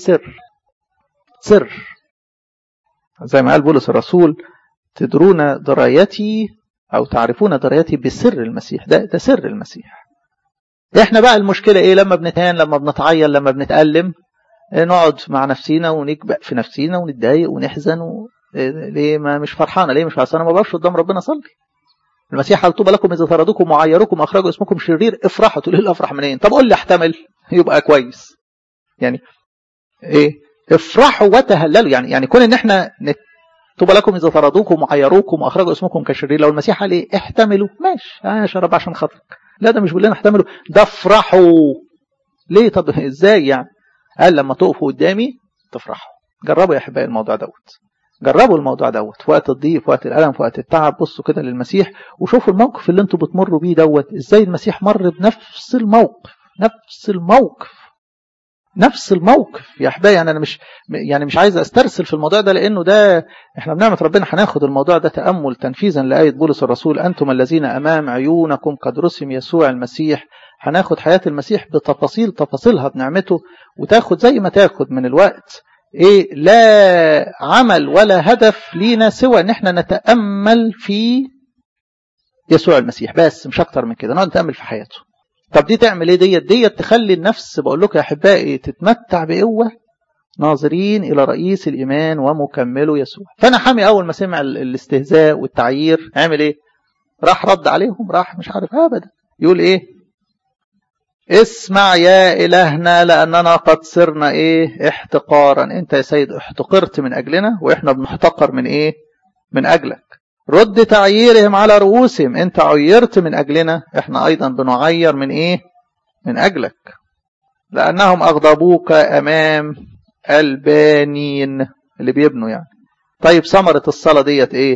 سر. زي ما قال بولس الرسول: تدرون درايتي او تعرفون درايتي بسر المسيح. ده سر المسيح. احنا بقى المشكله ايه؟ لما بنتهان، لما بنتعير، لما بنتألم، نقعد مع نفسينا ونكبأ في نفسينا ونتضايق ونحزن ليه ما مش فرحانه؟ ليه مش فرحانه؟ ما بقفش قدام ربنا صلي. المسيح قال: طوبى لكم اذا طردوكم وعيروكم واخرجوا اسمكم شرير افرحوا. تقول لي افرح منين؟ طب قول لي احتمل يبقى كويس. يعني ايه؟ افرحوا وتهللوا. يعني كون ان احنا طوبى لكم اذا طردوكم وعيروكم واخرجوا اسمكم كشرير، لو المسيح قال ايه؟ احتملوا، ماشي يا شرب عشان خاطرك. لا، ده مش بيقول لنا احتملوا، ده افرحوا. ليه؟ طب ازاي يعني؟ قال: لما تقفوا قدامي تفرحوا. جربوا يا احبائي الموضوع دوت. جربوا الموضوع دوت في وقت الضيق، في وقت الألم، في وقت التعب. بصوا كده للمسيح وشوفوا الموقف اللي انتوا بتمروا بيه دوت ازاي المسيح مر بنفس الموقف. نفس الموقف يا احبائي. انا مش عايز استرسل في الموضوع ده، لانه ده احنا بنعمه ربنا هناخد الموضوع ده تامل تنفيذا لايه بولس الرسول: انتم الذين امام عيونكم قد رسم يسوع المسيح. هناخد حياه المسيح تفاصيلها بنعمته، وتاخد زي ما تاخد من الوقت لا عمل ولا هدف لينا سوى ان احنا نتامل في يسوع المسيح بس، مش اكتر من كده. نقعد نتامل في حياته. طب دي تعمل ايه؟ ديت تخلي النفس، بقول لكم يا احبائي، تتمتع بقوه ناظرين الى رئيس الايمان ومكمله يسوع. فنحمي اول ما سمع الاستهزاء والتعيير عمل ايه؟ راح رد عليهم، راح مش عارف ابدا يقول ايه؟ اسمع يا الهنا لاننا قد صرنا ايه؟ احتقارا. انت يا سيد احتقرت من اجلنا، واحنا بنحتقر من ايه؟ من اجلك. رد تعييرهم على رؤوسهم. انت عيرت من اجلنا، احنا ايضا بنعير من ايه؟ من اجلك. لانهم اغضبوك امام البانين، اللي بيبنوا يعني. طيب ثمرة الصلاة ديت ايه؟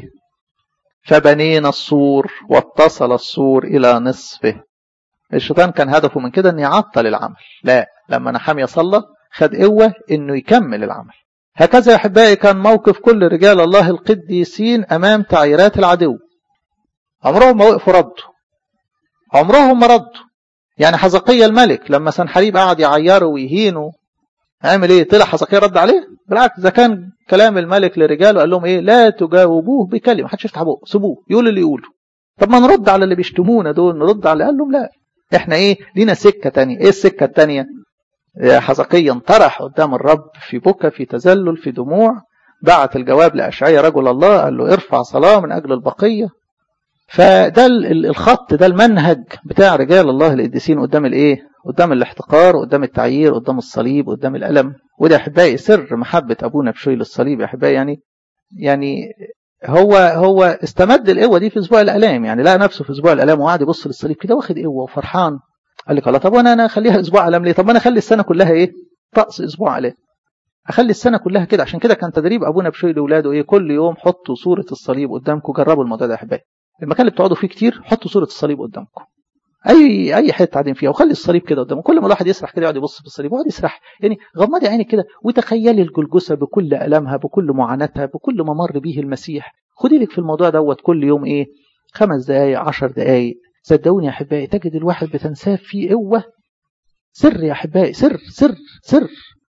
فبنينا السور واتصل السور الى نصفه. الشيطان كان هدفه من كده ان يعطل العمل، لا، لما نحميا صلى خد قوة انه يكمل العمل. هكذا يا احبائي كان موقف كل رجال الله القديسين امام تعييرات العدو. عمرهم ما وقفوا ردوا، عمرهم ما ردوا. يعني حزقيا الملك لما سنحريب قعد يعيره ويهينه، عمل ايه؟ طلع حزقيا رد عليه؟ بالعكس، ده كان كلام الملك لرجاله، قال لهم ايه؟ لا تجاوبوه بكلمه، محدش يفتح بقه، سيبوه يقول اللي يقوله. طب ما نرد على اللي بيشتمونا دول، نرد على. قال لهم لا، احنا ايه؟ لينا سكه تانية. ايه السكه التانية؟ حزقيا انطرح قدام الرب في بكى، في تذلل، في دموع. بعت الجواب لأشعياء رجل الله، قال له ارفع صلاة من أجل البقية. فده الخط، ده المنهج بتاع رجال الله القديسين قدام الايه؟ قدام الاحتقار، قدام التعيير، قدام الصليب، قدام الألم. وده احبائي سر محبة أبونا بشوي للصليب يا احبائي. يعني هو استمد القوة دي في أسبوع الآلام. يعني لقى نفسه في أسبوع الآلام وقعد يبص للصليب كده واخد قوة وفرحان. قال لك الله، طب وانا اخليها اسبوع الام ليه؟ طب ما انا اخلي السنه كلها ايه؟ طقس اسبوع الام. اخلي السنه كلها كده. عشان كده كان تدريب ابونا بشوي لاولاده ايه؟ كل يوم حطوا صوره الصليب قدامكم. جربوا الموضوع ده يا احبائي. المكان اللي بتقعدوا فيه كتير حطوا صوره الصليب قدامكم، اي حته قاعدين فيها، وخلي الصليب كده قدامكم. كل ما الواحد يسرح كده يقعد يبص في الصليب ويقعد يسرح. يعني غمضي عينك كده وتخيلي الجلجثه بكل المها، بكل معاناتها، بكل ما مر به المسيح. خدي لك في الموضوع دوت كل يوم ايه؟ 5 دقائق، 10 دقائق. صدقوني يا احبائي تجد الواحد بتنساب فيه قوه. سر يا احبائي، سر سر سر.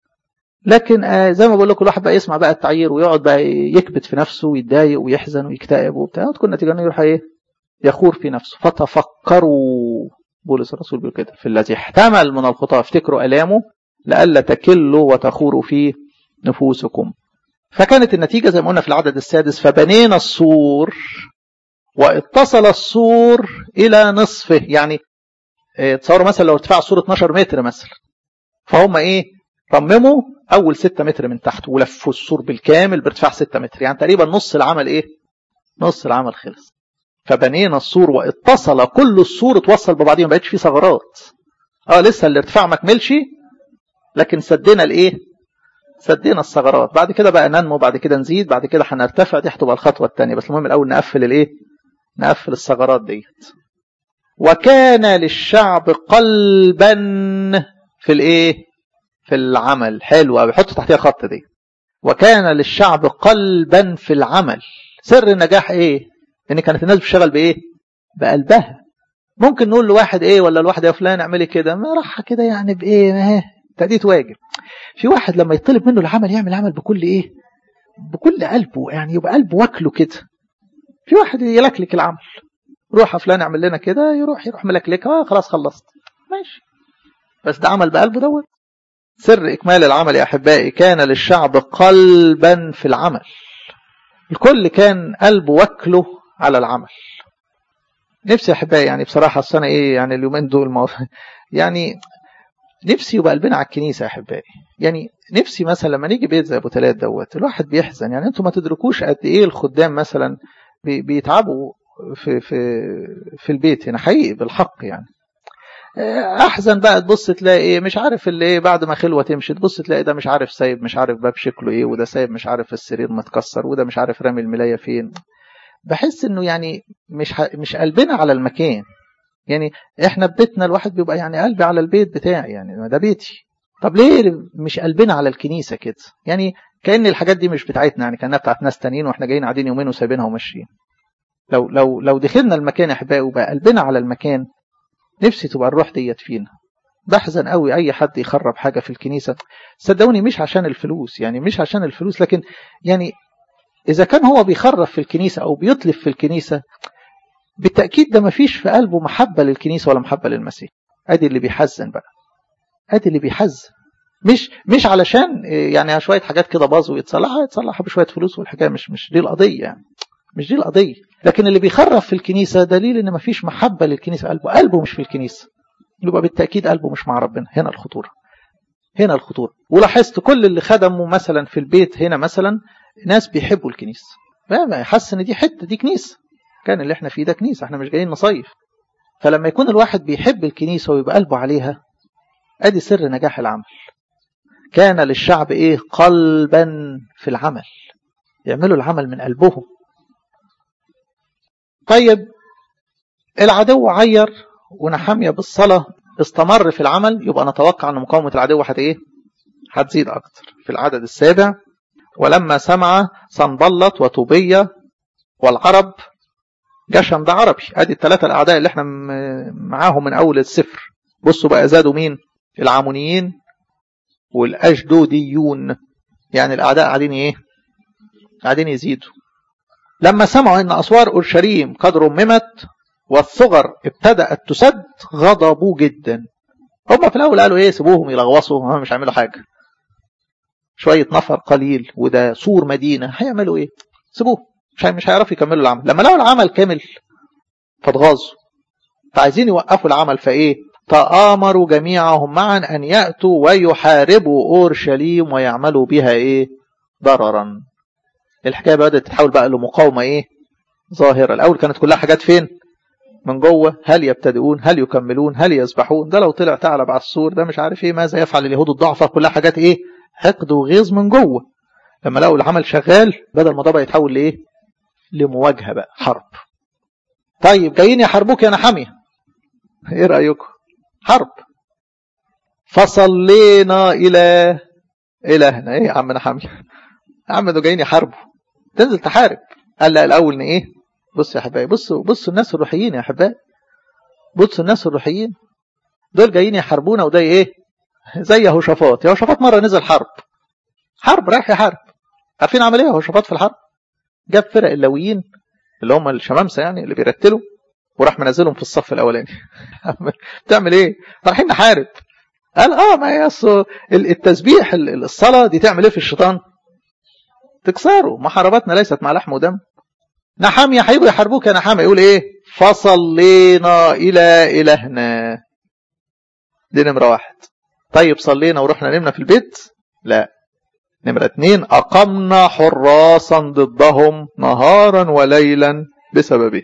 لكن زي ما بقول لكم، الواحد بقى يسمع بقى التعيير ويقعد بقى يكبت في نفسه ويتضايق ويحزن ويكتئب وبتاع، وتكون النتيجه انه يروح ايه؟ يخور في نفسه. فتفكروا، بولس الرسول بيقول كده، في الذي احتمل من الخطاه افتكروا الامه لئلا تكلوا وتخوروا في نفوسكم. فكانت النتيجه زي ما قلنا في العدد السادس: فبنينا السور واتصل السور الى نصفه. يعني تصوروا مثلا لو ارتفاع السور 12 متر مثلا، فهم ايه؟ رمموا اول 6 متر من تحت ولفوا السور بالكامل بارتفاع 6 متر. يعني تقريبا نص العمل ايه؟ نص العمل خلص. فبنينا السور واتصل كل السور، اتوصل ببعضيه، ما بقتش فيه ثغرات. لسه الارتفاع ما كملش، لكن سدينا الايه؟ سدينا الثغرات. بعد كده بقى ننمو، بعد كده نزيد، بعد كده هنرتفع. دي هتبقى الخطوه الثانيه، بس المهم الاول نقفل الايه؟ نقفل الثغرات ديت. وكان للشعب قلبا في الايه؟ في العمل. حلو قوي، حط تحتها خط دي. وكان للشعب قلبا في العمل. سر النجاح ايه؟ ان كانت الناس بتشتغل بايه؟ بقلبها. ممكن نقول لواحد ايه، ولا الواحد يا فلان اعملي كده، ما راح كده يعني بايه؟ ما هي تأدية واجب. في واحد لما يطلب منه العمل يعمل عمل بكل ايه؟ بكل قلبه، يعني يبقى قلبه واكله كده. في واحد يلكلك العمل، روح يا فلان اعمل لنا كده، يروح ملكلكها، خلاص خلصت، ماشي. بس ده عمل بقلبه دوت. سر إكمال العمل يا أحبائي: كان للشعب قلبا في العمل. الكل كان قلبه وكله على العمل. نفسي يا أحبائي، يعني بصراحة السنة إيه، يعني اليومين دول يعني نفسي يبقى قلبنا على الكنيسة يا أحبائي. يعني نفسي مثلا لما نيجي بيت زي أبو تلات دوت، الواحد بيحزن. يعني أنتم ما تدركوش قد إيه الخدام مثلا بيتعبوا في البيت هنا، حقيقي بالحق. يعني احزن بقى تبص تلاقي ايه مش عارف اللي ايه بعد ما خلوه تمشي تبص تلاقي ده مش عارف سايب مش عارف باب شكله ايه وده سايب مش عارف السرير متكسر وده مش عارف رامي الملايه فين. بحس انه يعني مش قلبنا على المكان. يعني احنا ببيتنا الواحد بيبقى يعني قلبي على البيت بتاعي يعني ده بيتي. طب ليه مش قلبنا على الكنيسه كده؟ يعني كأن الحاجات دي مش بتاعتنا يعني كأنها بتاعت ناس تانيين واحنا جايين قاعدين يومين وسايبينها وماشيين. لو دخلنا المكان يا احبائي وبقى قلبنا على المكان نفسي تبقى الروح ديت فينا. بحزن قوي اي حد يخرب حاجه في الكنيسه. صدقوني مش عشان الفلوس يعني مش عشان الفلوس لكن يعني اذا كان هو بيخرب في الكنيسه او بيتلف في الكنيسه بالتاكيد ده مفيش في قلبه محبه للكنيسه ولا محبه للمسيح. ادي اللي بيحزن بقى. ادي اللي بيحزن. مش علشان يعني شويه حاجات كده باظوا يتصلحها بشويه فلوس والحكايه مش دي القضيه يعني. مش دي القضيه. لكن اللي بيخرب في الكنيسه دليل ان مفيش محبه للكنيسه. قلبه مش في الكنيسه. يبقى بالتاكيد قلبه مش مع ربنا. هنا الخطوره. هنا الخطوره. ولاحظت كل اللي خدموا مثلا في البيت هنا مثلا ناس بيحبوا الكنيسه. ما يحس ان دي حته دي كنيسه. كان اللي احنا فيه ده كنيسه احنا مش جايين نصيف. فلما يكون الواحد بيحب الكنيسه ويبقى قلبه عليها ادي سر نجاح العمل. كان للشعب ايه قلبا في العمل. يعملوا العمل من قلبهم. طيب العدو عير ونحمية بالصلاة استمر في العمل يبقى نتوقع ان مقاومة العدو هتزيد اكتر. في العدد 7 ولما سمع صنبلط وطوبية والعرب جشم ده عربي. ادي الثلاثة الاعداء اللي احنا معاهم من اول السفر. بصوا بقى زادوا مين؟ العامونيين والاشدوديون. يعني الاعداء قاعدين ايه؟ قاعدين يزيدوا. لما سمعوا ان اسوار اورشليم قد رممت والثغر ابتدأت تسد غضبوا جدا. هم في الاول قالوا ايه سيبوهم يلغوصوا هم مش هيعملوا حاجه. شويه نفر قليل وده سور مدينه هيعملوا ايه؟ سيبوه مش هيعرفوا يكملوا العمل. لما لقوا العمل كامل فاتغاظوا. فعايزين يوقفوا العمل فايه؟ تآمروا جميعهم معا ان ياتوا ويحاربوا اورشليم ويعملوا بها ايه؟ ضررا. الحكايه بدات تتحول بقى لمقاومه ايه؟ ظاهره. الاول كانت كلها حاجات فين؟ من جوه. هل يبتدئون؟ هل يكملون؟ هل يسبحون؟ ده لو طلع ثعلب على السور ده مش عارف ايه ماذا يفعل اليهود الضعفاء. كلها حاجات ايه؟ حقد وغيظ من جوه. لما لقوا العمل شغال بدل الموضوع بقى يتحول لايه؟ لمواجهه بقى حرب. طيب جايين يحاربوك يا نحمية ايه رايكم؟ حرب. فصلينا الى الهنا. ايه يا عم نحمية؟ يا عم دول جايين يحاربوا تنزل تحارب. قال لا الاول ايه؟ بصوا يا حبايبي بصوا الناس الروحيين يا حبايبي. بصوا الناس الروحيين دول جايين يحاربونا وده ايه؟ زي يهوشافاط. يهوشافاط مره نزل حرب رايح يحارب. عارفين عمل ايه يهوشافاط في الحرب؟ جاب فرق اللويين اللي هم الشمامسه يعني اللي بيرتلوا وراح منزلهم في الصف الاولاني. بتعمل ايه؟ رايحين نحارب. قال ما هي التسبيح الصلاه دي تعمل ايه في الشيطان؟ تكسره. محارباتنا ليست مع لحم ودم. نحمية هيجوا يحاربوك يا نحمية يقول ايه؟ فصلينا الى الهنا. دي نمرة 1. طيب صلينا ورحنا نمنا في البيت؟ لا. نمرة 2 اقمنا حراسا ضدهم نهارا وليلا بسببه.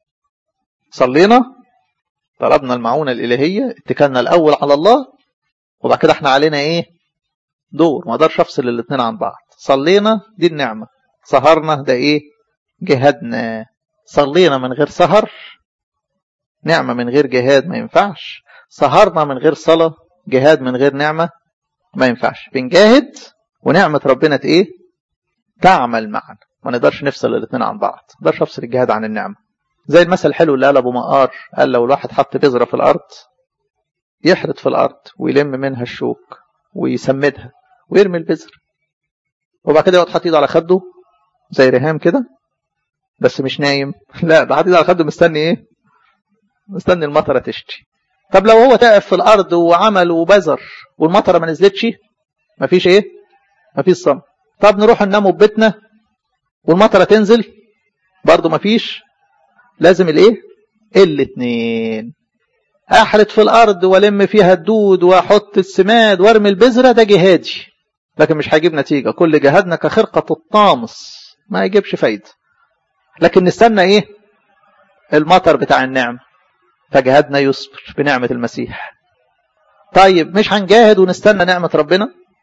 صلينا طلبنا المعونة الالهية اتكلنا الاول على الله وبعد كده احنا علينا ايه؟ دور. ما اقدرش افصل الاثنين عن بعض. صلينا دي النعمة. سهرنا ده ايه؟ جهادنا. صلينا من غير سهر نعمة من غير جهاد ما ينفعش. سهرنا من غير صلاة جهاد من غير نعمة ما ينفعش. بنجاهد ونعمة ربنا ايه؟ تعمل معنا. ما نقدرش نفصل الاثنين عن بعض. ما نقدرش افصل الجهاد عن النعمة. زي المثل الحلو اللي قال ابو مقار. قال لو الواحد حط بذرة في الارض يحرث في الارض ويلم منها الشوك ويسمدها ويرمي البذر وبعد كده يقعد حاطط ايده على خده زي رهام كده بس مش نايم. لا ده حاطط ايده على خده مستني ايه؟ مستني المطره تشتي. طب لو هو تقف في الارض وعمل وبذر والمطره ما نزلتش مفيش ايه؟ مفيش صمت. طب نروح نناموا في بيتنا والمطره تنزل برضه مفيش. لازم الايه؟ الاثنين. احرث في الارض والم فيها الدود واحط السماد وارمي البذره ده جهادي لكن مش هيجيب نتيجه. كل جهادنا كخرقه الطامس ما يجيبش فايده. لكن نستنى ايه؟ المطر بتاع النعم. فجهادنا يصبر بنعمة المسيح. طيب مش هنجاهد ونستنى نعمة ربنا؟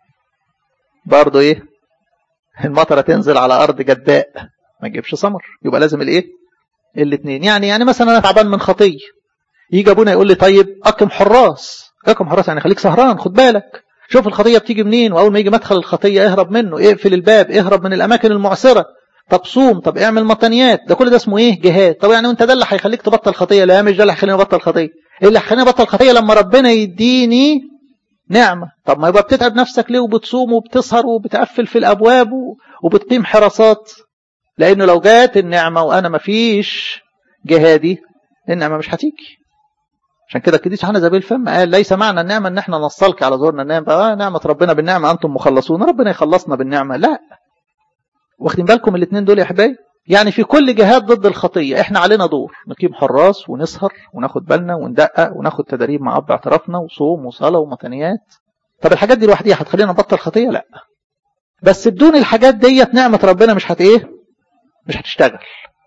برضو ايه؟ المطرة تنزل على أرض جداء ما تجيبش ثمر، يبقى لازم الايه؟ الاثنين. يعني مثلا أنا تعبان من خطية، يجي أبونا يقول لي طيب أقم حراس. أقم حراس يعني خليك سهران، خد بالك، شوف الخطية بتيجي منين، وأول ما يجي مدخل الخطية اهرب منه، اقفل الباب، اهرب من الأماكن المعسرة، طب صوم، طب اعمل مطنيات. ده كل ده اسمه ايه؟ جهاد. طب يعني انت ده اللي هيخليك تبطل خطية؟ لا، مش ده اللي هيخليني ابطل خطية. اللي هيخليني ابطل خطية لما ربنا يديني نعمة. طب ما يبقى بتتعب نفسك ليه وبتصوم وبتسهر وبتقفل في الابواب وبتقيم حراسات؟ لانه لو جات النعمة وانا ما فيش جهادي، النعمة مش هتيجي. عشان كده القديس يوحنا ذبي الفم قال ليس معنى النعمة ان احنا نصلك على ظهورنا النعمة بقى نعمة ربنا بالنعمة انتم مخلصون، ربنا يخلصنا بالنعمة. لا، واخدين بالكم الاثنين دول يا احبائي؟ يعني في كل جهاد ضد الخطية احنا علينا دور، نقيم حراس ونسهر وناخد بالنا وندقق وناخد تدريب مع اب اعترافنا وصوم وصلاة ومتنيات. طب الحاجات دي لوحديها هتخلينا نبطل خطية؟ لا، بس بدون الحاجات ديت نعمة ربنا مش مش هتشتغل.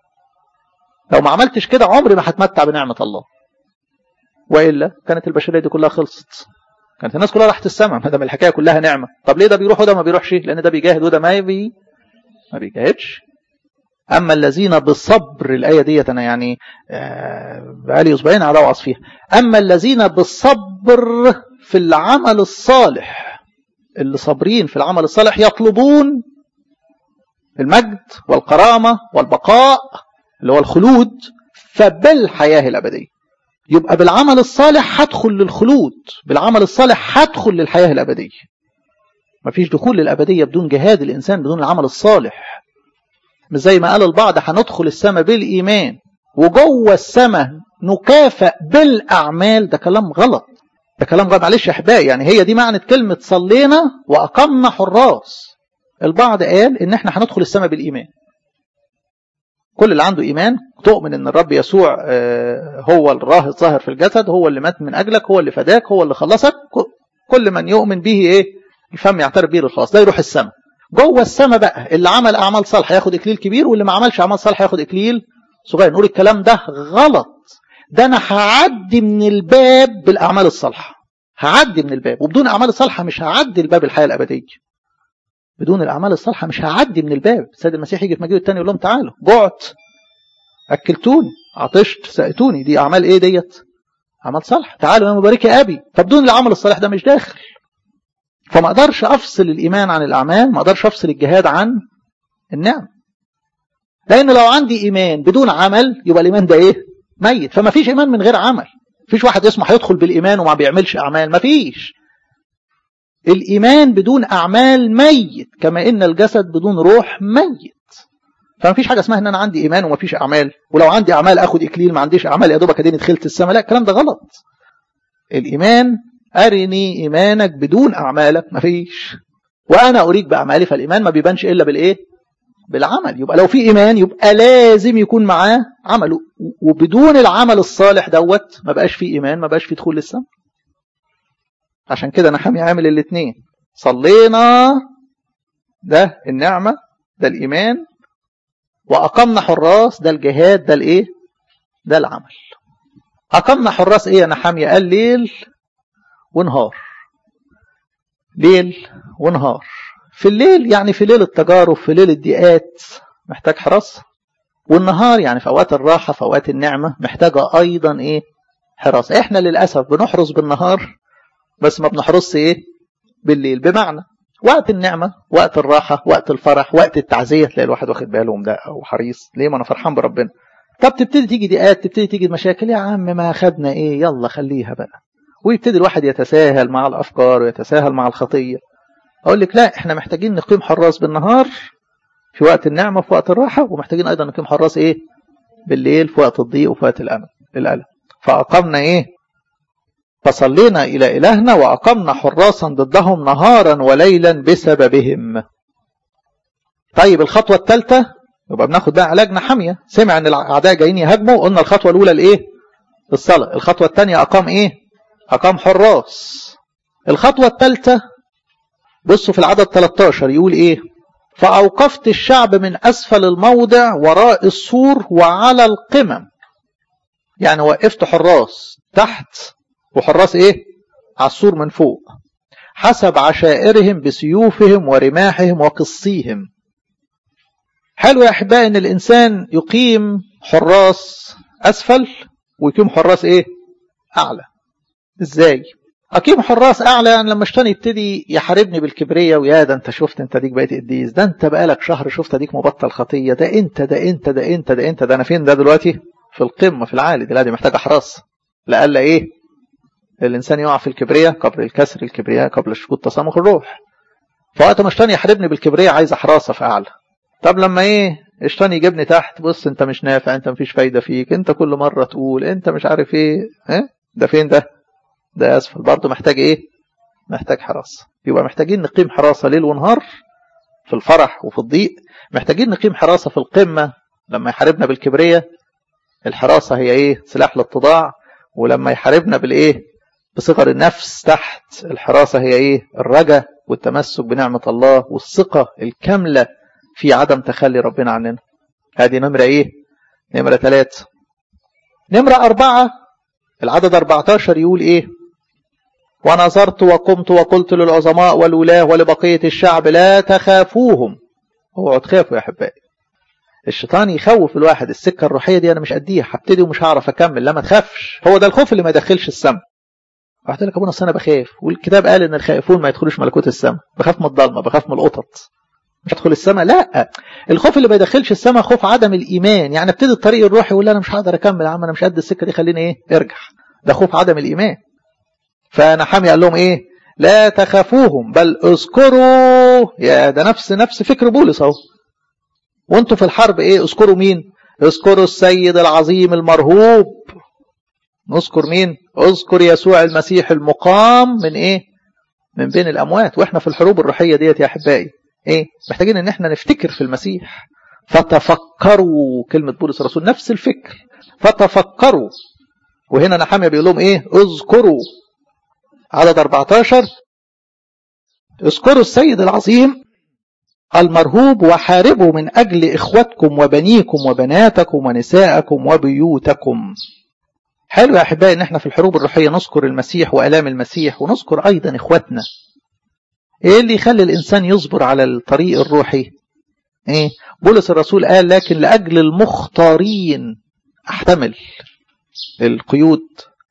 لو ما عملتش كده عمري ما هتمتع بنعمة الله، وإلا كانت البشرية دي كلها خلصت، كانت الناس كلها راحت السماء ما دام الحكاية كلها نعمة. طب ليه ده بيروح وده ما بيروحش؟ لأن ده بيجاهد وده ما بيجاهدش. أما الذين بالصبر، الآية ديت أنا يعني بقالي أسبوعين على أوعظ فيها. أما الذين بالصبر في العمل الصالح، اللي صابرين في العمل الصالح يطلبون المجد والكرامة والبقاء اللي هو الخلود، فبالحياة الأبدية. يبقى بالعمل الصالح هدخل للخلود، بالعمل الصالح هدخل للحياة الأبدية. مفيش دخول للأبدية بدون جهاد الإنسان، بدون العمل الصالح. مش زي ما قال البعض هندخل السماء بالإيمان وجوه السماء نكافئ بالأعمال. ده كلام غلط، ده كلام غلط. معلش يا أحبائي، يعني هي دي معنى كلمة صلينا وأقمنا حراس. البعض قال إن احنا هندخل السماء بالإيمان. كل اللي عنده إيمان تؤمن إن الرب يسوع هو الراه الظاهر في الجسد، هو اللي مات من أجلك، هو اللي فداك، هو اللي خلصك. كل من يؤمن به إيه؟ الفم يعترف به للخلاص، ده يروح السماء. جوه السماء بقى اللي عمل أعمال صالحة ياخد إكليل كبير، واللي ما عملش أعمال صالحة ياخد إكليل صغير. نقول الكلام ده غلط. ده أنا هعدي من الباب بالأعمال الصالحة، هعدي من الباب، وبدون أعمال الصالحة مش هعدي الباب الحياة الأبدية. بدون الأعمال الصالحة مش هعدي من الباب. السيد المسيح يجي في مجيئه الثاني يقول لهم تعالوا، جعت أكلتوني، عطشت سقتوني. دي أعمال إيه ديت؟ أعمال صالحة. تعالوا يا مبارك يا أبي. فبدون العمل الصالح ده مش داخل. فما أقدرش أفصل الإيمان عن الأعمال، ما أقدرش أفصل الجهاد عن النعم. لأن لو عندي إيمان بدون عمل يبقى الإيمان ده إيه؟ ميت. فما فيش إيمان من غير عمل. فيش واحد اسمه هيدخل بالإيمان وما بيعملش أعمال، ما فيش. الإيمان بدون أعمال ميت، كما إن الجسد بدون روح ميت. فما فيش حاجة اسمها إن أنا عندي إيمان وما فيش أعمال، ولو عندي أعمال أخد إكليل، ما عنديش أعمال يا دوبك أديني دخلت السماء. لا، الكلام ده غلط. الإيمان أرني إيمانك بدون أعمالك، ما فيش. وأنا أريك بأعمالي. فالإيمان ما بيبانش إلا بالإيه؟ بالعمل. يبقى لو في إيمان يبقى لازم يكون معاه عمل، وبدون العمل الصالح دوت ما بقاش في إيمان، ما بقاش في دخول للسماء. عشان كده نحمي عامل الاثنين. صلينا ده النعمة، ده الإيمان، وأقمنا حراس ده الجهاد، ده الإيه؟ ده العمل. أقمنا حراس إيه يا نحمية؟ قال ليل ونهار. ليل ونهار. في الليل يعني في ليل التجارب، في ليل الضيقات محتاج حراسة، والنهار يعني في أوقات الراحة، في أوقات النعمة محتاجة أيضا إيه؟ حراسة. إحنا للأسف بنحرس بالنهار بس ما بنحرسش إيه؟ بالليل. بمعنى وقت النعمة، وقت الراحة، وقت الفرح، وقت التعزية تلاقي الواحد واخد باله ومدقق وحريص. ليه؟ ما أنا فرحان بربنا. طب تبتدي تيجي ضيقات، تبتدي تيجي مشاكل، يا عم ما خدنا إيه، يلا خليها بقى. ويبتدي الواحد يتساهل مع الأفكار ويتساهل مع الخطية. أقول لك لا، إحنا محتاجين نقيم حراس بالنهار في وقت النعمة في وقت الراحة، ومحتاجين أيضا نقيم حراس إيه؟ بالليل في وقت الضيق وفي وقت الألم. فأقمنا إيه؟ فصلينا إلى إلهنا وأقمنا حراسا ضدهم نهارا وليلا بسببهم. طيب الخطوة الثالثة يبقى بناخد بقى علاجنا حمية. سمع أن الأعداء جايين يهاجموا، قلنا الخطوة الأولى الإيه؟ الصلاة. الخطوة الثانية أقام إيه؟ أقام حراس. الخطوة الثالثة بصوا في العدد 13 يقول إيه؟ فأوقفت الشعب من أسفل الموضع وراء السور وعلى القمم. يعني وقفت حراس تحت وحراس ايه على السور من فوق، حسب عشائرهم بسيوفهم ورماحهم وقصيهم. حلو يا احبائي ان الانسان يقيم حراس اسفل ويقيم حراس ايه اعلى. ازاي اقيم حراس اعلى؟ يعني لما الشيطان يبتدي يحاربني بالكبريه، ويا ده انت شفت انت ديك بقيت قديس، ده انت بقالك شهر شفت ديك مبطل خطيه، ده انت ده انت ده انت ده انت ده انا فين؟ ده دلوقتي في القمه في العالي، دي محتاجه حراس لألا ايه الانسان يقع في الكبريه قبل الكسر، الكبرياء قبل السقوط تسامح الروح. فوقت ما الشيطان يحاربني بالكبريه عايز حراسه في اعلى. طب لما ايه الشيطان يجيبني تحت، بص انت مش نافع، انت مفيش فايده فيك، انت كل مره تقول انت مش عارف ايه، ده فين؟ ده اسفل برضه محتاج ايه؟ محتاج حراسه. يبقى محتاجين نقيم حراسه ليل ونهار في الفرح وفي الضيق، محتاجين نقيم حراسه في القمه لما يحاربنا بالكبريه، الحراسه هي ايه؟ سلاح الاتضاع. ولما يحاربنا بالايه؟ بصغر النفس تحت، الحراسه هي ايه؟ الرجاء والتمسك بنعمه الله والثقه الكامله في عدم تخلي ربنا عننا. هذه نمره ايه؟ نمره 3. نمره 4 العدد 14 يقول ايه؟ ونظرت وقمت وقلت للعظماء والولاة ولبقية الشعب لا تخافوهم. اوعوا تخافوا يا احبائي. الشيطان يخوف الواحد، السكة الروحية دي انا مش قديها، هبتدي ومش هعرف اكمل. لا ما تخافش، هو ده الخوف اللي ما يدخلش السماء. قلت لك ابونا انا بخاف، والكتاب قال ان الخائفون ما يدخلوش ملكوت السماء. بخاف من الضلمه، بخاف من القطط، مش هدخل السماء. لا، الخوف اللي ما يدخلش السماء خوف عدم الايمان. يعني ابتدي الطريق الروحي يقول انا مش هقدر اكمل يا عم، انا مش قد السكه دي، خليني ايه ارجع. ده خوف عدم الايمان. فنحميا قال لهم ايه؟ لا تخافوهم بل اذكروا. يا ده نفس فكر بولس اهو. وانتوا في الحرب ايه؟ اذكروا مين؟ اذكروا السيد العظيم المرهوب. نذكر مين؟ اذكر يسوع المسيح المقام من ايه؟ من بين الاموات. واحنا في الحروب الروحيه ديت يا احبائي ايه؟ محتاجين ان احنا نفتكر في المسيح. فتفكروا، كلمه بولس الرسول نفس الفكر، فتفكروا. وهنا نحميا بيقول لهم ايه؟ اذكروا. عدد 14 اذكروا السيد العظيم المرهوب وحاربوا من أجل إخوتكم وبنيكم وبناتكم ونساءكم وبيوتكم. حلو يا أحبائي إن احنا في الحروب الروحية نذكر المسيح وآلام المسيح، ونذكر أيضا إخوتنا. إيه اللي يخلي الإنسان يصبر على الطريق الروحي؟ إيه؟ بولس الرسول قال لكن لأجل المختارين أحتمل القيود،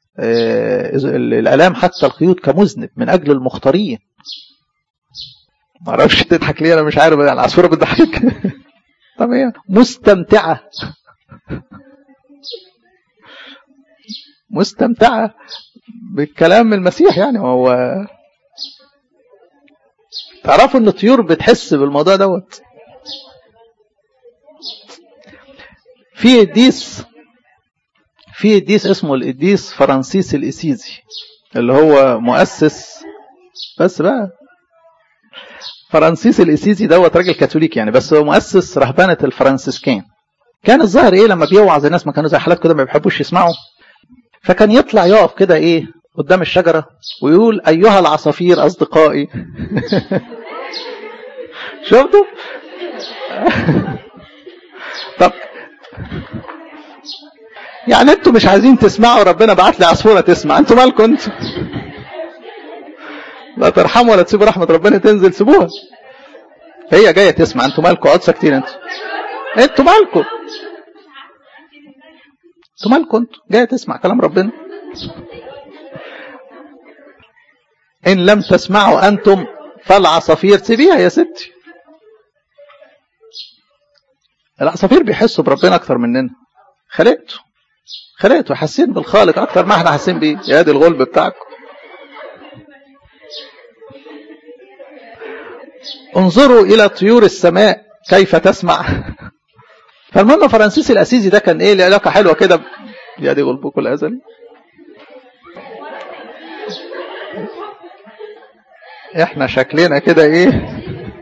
الآلام حتى القيود كمذنب من أجل المختارين. ما اعرفش تضحك ليه، انا مش عارف، يعني العصفوره بتضحك. طب هي مستمتعه بالكلام المسيح. يعني هو تعرفوا ان الطيور بتحس بالموضوع دوت. في قديس اسمه القديس فرانسيس الاسيزي، اللي هو مؤسس، بس بقى فرانسيس الاسيزي دوت راجل كاثوليك يعني، بس هو مؤسس رهبنه الفرنسيسكان. كان الظاهر ايه لما بيوعظ الناس، ما كانوا زي حالات كده ما بيحبوش يسمعوا، فكان يطلع يقف كده ايه قدام الشجره ويقول ايها العصافير اصدقائي. شفتوا؟ طب يعني انتوا مش عايزين تسمعوا، ربنا بعت لي عصفوره تسمع، انتوا مالكم انتوا؟ لا ترحموا ولا تسيبوا رحمه ربنا تنزل، سيبوها، هي جايه تسمع، انتوا مالكم؟ اقعدوا ساكتين انتوا مالكم؟ انتوا جايه تسمع كلام ربنا. ان لم تسمعوا انتم فالعصافير سيبيها يا ستي. العصافير بيحسوا بربنا اكتر مننا، خلقته حاسين بالخالق اكتر ما احنا حاسين بيه. يا دي الغلب بتاعكم. انظروا الى طيور السماء كيف تسمع. فالمهم فرانسيس الاسيزي ده كان ايه له علاقه حلوه كده، يا دي غلبكم الازلي. احنا شكلنا كده ايه؟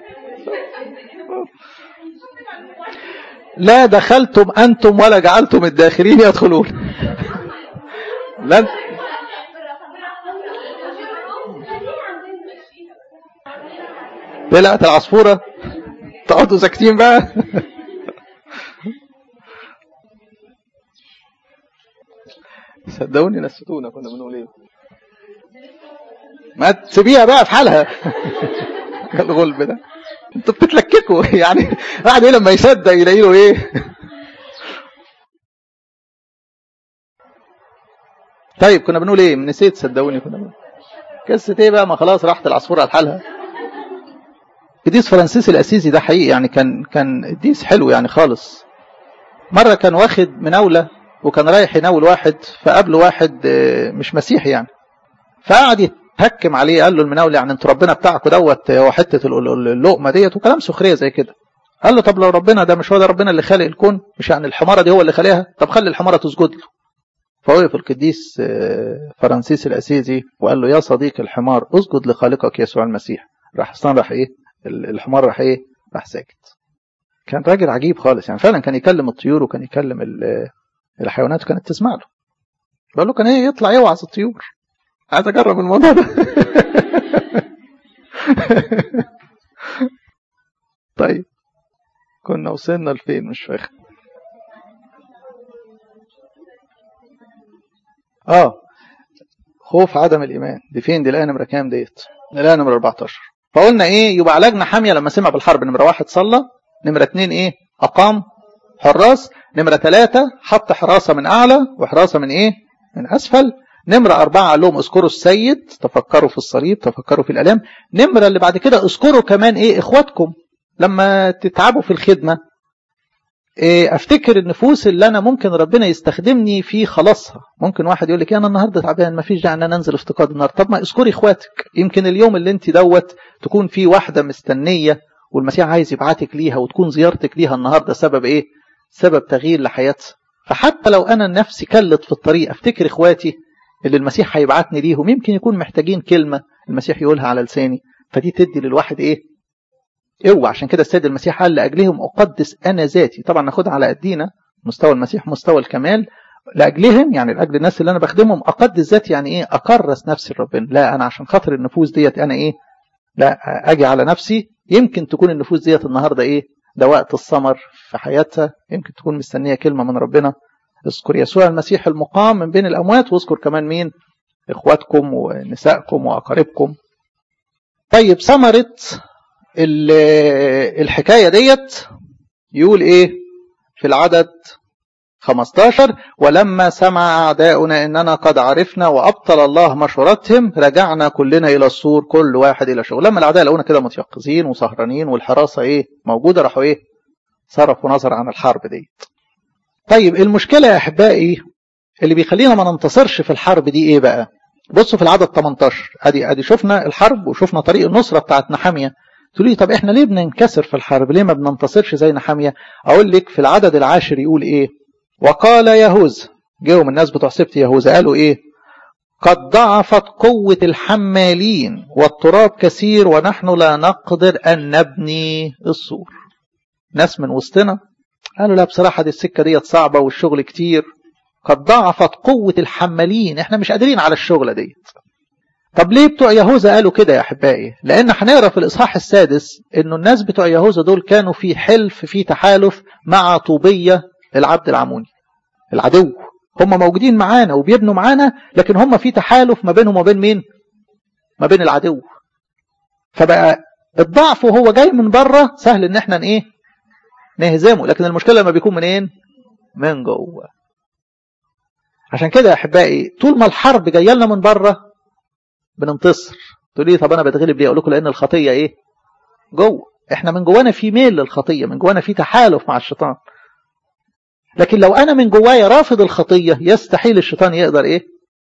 لا دخلتم انتم ولا جعلتم الداخلين يدخلون. لا طلعت العصفوره، تقعدوا ساكتين بقى. صدقوني نسيتونا كنا بنقول ايه. ما تسيبيها بقى في حالها. الغلب ده انتوا بتتلككوا يعني. واحد ايه لما يصدق يلاقي له ايه. طيب كنا بنقول ايه؟ نسيت صدقوني. كنا بنقول قصه ايه بقى؟ ما خلاص راحت العصفوره على حالها. قديس فرانسيس الاسيسي ده حقيقي يعني كان قديس حلو يعني خالص. مره كان واخد مناوله وكان رايح يناول واحد، فقابله واحد مش مسيحي يعني، فقعد يتهكم عليه. قال له المناول يعني انتوا ربنا بتاعكم دوت هو حته اللقمه ديت وكلام سخريه زي كده. قال له طب لو ربنا ده مش هو ده ربنا اللي خالق الكون؟ مش يعني الحماره دي هو اللي خالقها؟ طب خلي الحماره تسجد له. فوقف القديس فرانسيس الاسيسي وقال له يا صديق الحمار اسجد لخالقك يسوع المسيح. راح ايه الحمار راح ايه؟ راح ساكت. كان راجل عجيب خالص يعني، فعلا كان يكلم الطيور وكان يكلم الحيوانات وكانت تسمع له. بقول له كان ايه يطلع يوعظ الطيور. عايز اجرب الموضوع ده. طيب كنا وصلنا لفين مش فاكر. خوف عدم الايمان دي فين؟ دي الايه نمره كام ديت؟ الايه نمره 14. فقلنا ايه؟ يبقى علاجنا حاميه لما سمع بالحرب. نمره 1 صلى، نمره 2 ايه؟ اقام حراس، نمره 3 حط حراسه من اعلى وحراسه من ايه؟ من اسفل، نمره 4 قال لهم اذكروا السيد، تفكروا في الصليب، تفكروا في الالام. نمره اللي بعد كده اذكروا كمان ايه؟ اخواتكم لما تتعبوا في الخدمه. افتكر النفوس اللي انا ممكن ربنا يستخدمني في خلاصها. ممكن واحد يقول لك انا النهارده تعبان ما فيش داعي ان انا انزل افتقاد النهارده. طب ما اذكري اخواتك، يمكن اليوم اللي انت دوت تكون فيه واحده مستنيه والمسيح عايز يبعتك ليها، وتكون زيارتك ليها النهارده سبب ايه؟ سبب تغيير لحياتها. فحتى لو انا نفسي كلت في الطريق افتكر اخواتي اللي المسيح هيبعتني ليهم، يمكن يكون محتاجين كلمه المسيح يقولها على لساني، فدي تدي للواحد ايه؟ اوعى. عشان كده السيد المسيح قال لاجلهم اقدس انا ذاتي. طبعا ناخدها على قدينا، مستوى المسيح مستوى الكمال. لاجلهم يعني لاجل الناس اللي انا بخدمهم اقدس ذاتي، يعني ايه؟ اكرس نفسي لربنا. لا انا عشان خاطر النفوس ديت انا ايه؟ لا اجي على نفسي. يمكن تكون النفوس ديت النهارده ايه؟ ده وقت الثمر في حياتها، يمكن تكون مستنيه كلمه من ربنا. اذكر يسوع المسيح المقام من بين الاموات، واذكر كمان مين؟ اخواتكم ونسائكم واقاربكم. طيب ثمره الحكاية ديت يقول ايه في العدد 15؟ ولما سمع أعداؤنا إننا قد عرفنا وأبطل الله مشورتهم رجعنا كلنا إلى السور كل واحد إلى شغل. لما الأعداء لقونا كده متيقظين وسهرانين والحراسة ايه موجودة، راحوا ايه؟ صرفوا نظر عن الحرب ديت. طيب المشكلة يا أحبائي اللي بيخلينا ما ننتصرش في الحرب دي ايه بقى؟ بصوا في العدد 18. ادي شفنا الحرب وشفنا طريق النصرة بتاعت نحمية. تقول لي طب احنا ليه بننكسر في الحرب؟ ليه ما بننتصرش زي نحمية؟ اقول لك في العدد 10 يقول ايه؟ وقال يهوذا، جاءوا الناس بتوع سبط يهوذا قالوا ايه؟ قد ضعفت قوة الحمالين والتراب كثير ونحن لا نقدر ان نبني السور. ناس من وسطنا قالوا لا بصراحة دي السكة ديت صعبة والشغل كتير. قد ضعفت قوة الحمالين، احنا مش قادرين على الشغلة ديت. طب ليه بتوع يهوذا قالوا كده يا أحبائي؟ لأن هنقرأ في الإصحاح السادس إنه الناس بتوع يهوذا دول كانوا في حلف، في تحالف مع طوبية العبد العموني العدو. هم موجودين معانا وبيبنوا معانا، لكن هم في تحالف ما بينهم وبين مين؟ ما بين العدو. فبقى الضعف وهو جاي من بره سهل إن احنا ايه؟ نهزمه، لكن المشكلة لما بيكون منين؟ من جوه. عشان كده يا أحبائي طول ما الحرب جايه لنا من بره بننتصر. تقول لي طب انا بتغلب ليه؟ اقول لكم لان الخطيه ايه؟ جوه. احنا من جوانا في ميل للخطيه، من جوانا في تحالف مع الشيطان. لكن لو انا من جوايا رافض الخطيه يستحيل الشيطان يقدر ايه؟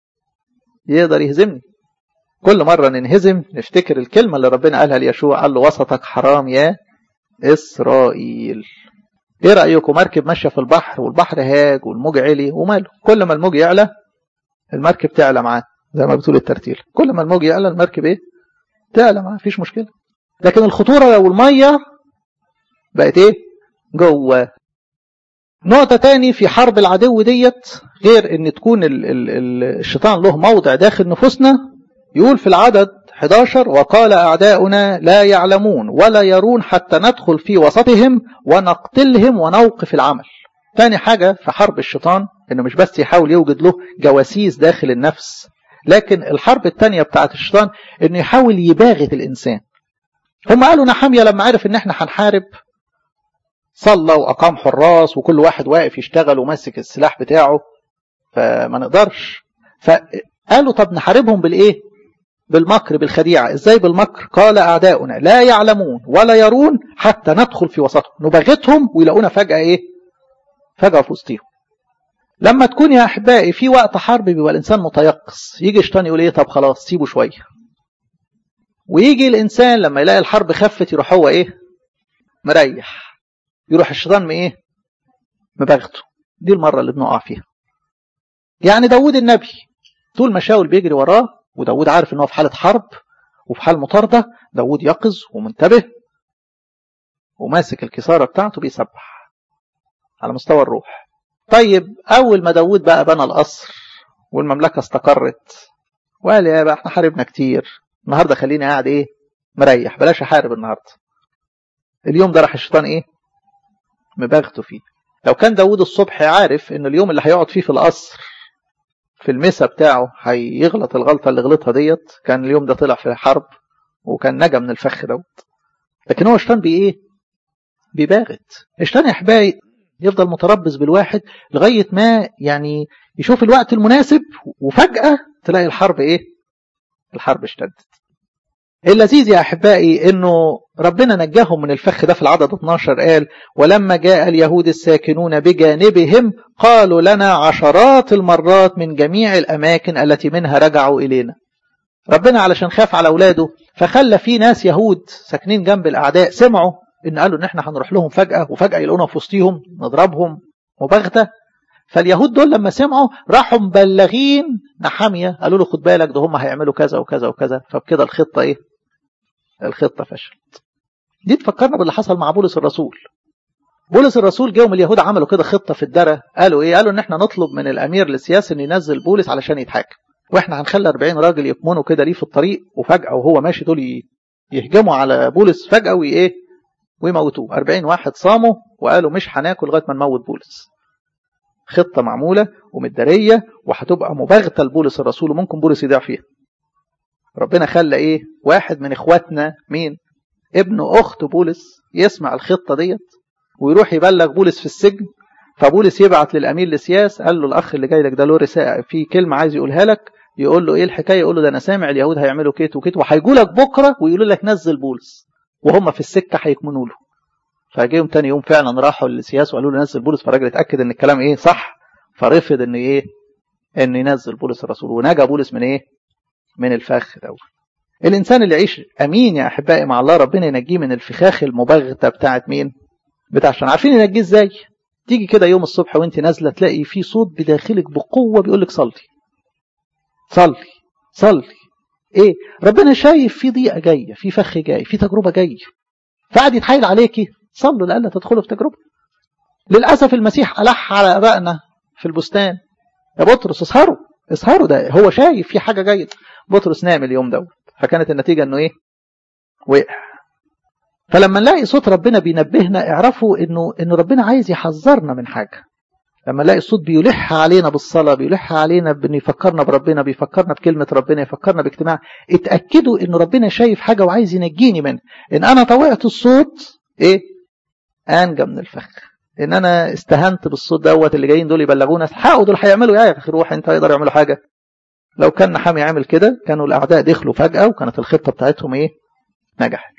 يقدر يهزمني. كل مره ننهزم نفتكر الكلمه اللي ربنا قالها ليشوع، قال له وسطك حرام يا اسرائيل. ايه رايكم؟ مركب ماشيه في البحر والبحر هاج والموج علي وماله، كل ما الموج يعلى المركب تعلى معاه، زي ما بتقول الترتيل. كل ما الموج يعلى المركب ايه؟ تعلى معاه، مفيش مشكله. لكن الخطوره لو الميه بقت ايه؟ جوه. نقطه تاني في حرب العدو ديت، غير ان تكون الشيطان له موضع داخل نفوسنا، يقول في العدد 11 وقال اعداؤنا لا يعلمون ولا يرون حتى ندخل في وسطهم ونقتلهم ونوقف العمل. تاني حاجة في حرب الشيطان انه مش بس يحاول يوجد له جواسيس داخل النفس، لكن الحرب التانية بتاعت الشيطان انه يحاول يباغت الانسان. هم قالوا نحمية لما عرف ان احنا هنحارب صلى واقام حراس وكل واحد واقف يشتغل وماسك السلاح بتاعه، فما نقدرش. فقالوا طب نحاربهم بالايه؟ بالمكر بالخديعة. ازاي بالمكر؟ قال اعداؤنا لا يعلمون ولا يرون حتى ندخل في وسطهم، نباغتهم ويلاقونا فجأة ايه؟ فجأة في وسطهم. لما تكون يا احبائي في وقت حرب بيبقى الانسان متيقظ، يجي الشيطان يقول ايه؟ طب خلاص سيبه شويه. ويجي الانسان لما يلاقي الحرب خفت يروح هو ايه؟ مريح. يروح الشيطان ايه؟ مباغته. دي المره اللي بنقع فيها. يعني داود النبي طول ما شاول بيجري وراه، وداود عارف ان هو في حاله حرب وفي حال مطارده، داود يقظ ومنتبه وماسك الكساره بتاعته بيسبح على مستوى الروح. طيب اول ما داود بقى بنى القصر والمملكه استقرت وقال يا بقى احنا حاربنا كتير، النهارده خليني قاعد ايه؟ مريح، بلاش احارب النهارده. اليوم ده راح الشيطان ايه؟ مباغته فيه. لو كان داود الصبح عارف ان اليوم اللي هيقعد فيه في القصر في المسا بتاعه هيغلط الغلطه اللي غلطها ديت، كان اليوم ده طلع في حرب وكان نجا من الفخ دوت. لكن هو الشيطان بايه؟ بيباغت. الشيطان يا احبائي يفضل متربص بالواحد لغايه ما يعني يشوف الوقت المناسب، وفجاه تلاقي الحرب ايه؟ الحرب اشتدت. اللذيذ يا أحبائي أنه ربنا نجاهم من الفخ ده في العدد 12. قال ولما جاء اليهود الساكنون بجانبهم قالوا لنا عشرات المرات من جميع الأماكن التي منها رجعوا إلينا. ربنا علشان خاف على أولاده فخلى في ناس يهود ساكنين جنب الأعداء سمعوا إن قالوا إن احنا هنروح لهم فجأة، وفجأة يلاقونا في وسطهم نضربهم مباغتة. فاليهود دول لما سمعوا راحوا مبلغين نحمية، قالوا له خد بالك ده هم هيعملوا كذا وكذا وكذا. فبكده الخطة ايه؟ الخطة فشلت. دي تفكرنا باللي حصل مع بولس الرسول. بولس الرسول جاهم اليهود عملوا كده خطة في الدرة. قالوا ايه؟ قالوا ان احنا نطلب من الامير للسياسي ان ينزل بولس علشان يتحاكم، واحنا هنخلي 40 راجل يكمنوا كده ليه في الطريق، وفجأة وهو ماشي دول يهجموا على بولس فجأة وايه؟ ويموتوه. 40 واحد صاموا وقالوا مش هناكل لغاية ما نموت بولس. خطة معمولة ومدارية وهتبقى مباغتة لبولس الرسول وممكن بولس يضيع فيها. ربنا خلى ايه؟ واحد من اخواتنا، مين؟ ابن اخت بولس، يسمع الخطة ديت ويروح يبلغ بولس في السجن. فبولس يبعت للامير لسياس، قال له الاخ اللي جاي لك ده له رسالة في كلمة عايز يقولها لك. يقول له ايه الحكاية؟ يقول له ده انا سامع اليهود هيعملوا كيت وكيت وهيجوا لك بكرة ويقولوا لك نزل بولس، وهم في السكة هيكمنوا له. فجيهم تاني يوم فعلا راحوا للسياس وقالوا له نزل بولس. فالراجل اتاكد ان الكلام ايه؟ صح. فرفض ان ايه؟ ان ينزل بولس الرسول، ونجا بولس من ايه؟ من الفخ دوت. الانسان اللي يعيش امين يا احبائي مع الله ربنا ينجيه من الفخاخ المباغته بتاعت مين؟ بتاع الشيطان. عارفين ينجيه ازاي؟ تيجي كده يوم الصبح وانت نازله تلاقي في صوت بداخلك بقوه بيقول لك صلي صلي صلي. ايه؟ ربنا شايف في ضيقه جايه، في فخ جاي، في تجربه جايه، فقعد يتحايل عليكي صلوا لألا تدخلوا في تجربة. للأسف المسيح ألح على أبائنا في البستان، يا بطرس اسهروا اسهروا، ده هو شايف في حاجة جاية. بطرس نام اليوم ده، فكانت النتيجة انه ايه؟ وقع. فلما نلاقي صوت ربنا بينبهنا اعرفوا انه ربنا عايز يحذرنا من حاجة. لما نلاقي الصوت بيلح علينا بالصلاة، بيلح علينا بأن يفكرنا بربنا، بيفكرنا بكلمة ربنا، يفكرنا باجتماع، اتأكدوا ان ربنا شايف حاجة وعايز ينجيني منها. ان انا طوعت الصوت ايه؟ انجى من الفخ. ان انا استهنت بالصوت دوت اللي جايين دول يبلغونا حقوا دول هيعملوا ايه يا اخي؟ روح انت، يقدر يعملوا حاجة؟ لو كان نحمي عامل كده كانوا الاعداء دخلوا فجأة وكانت الخطة بتاعتهم ايه؟ نجحت.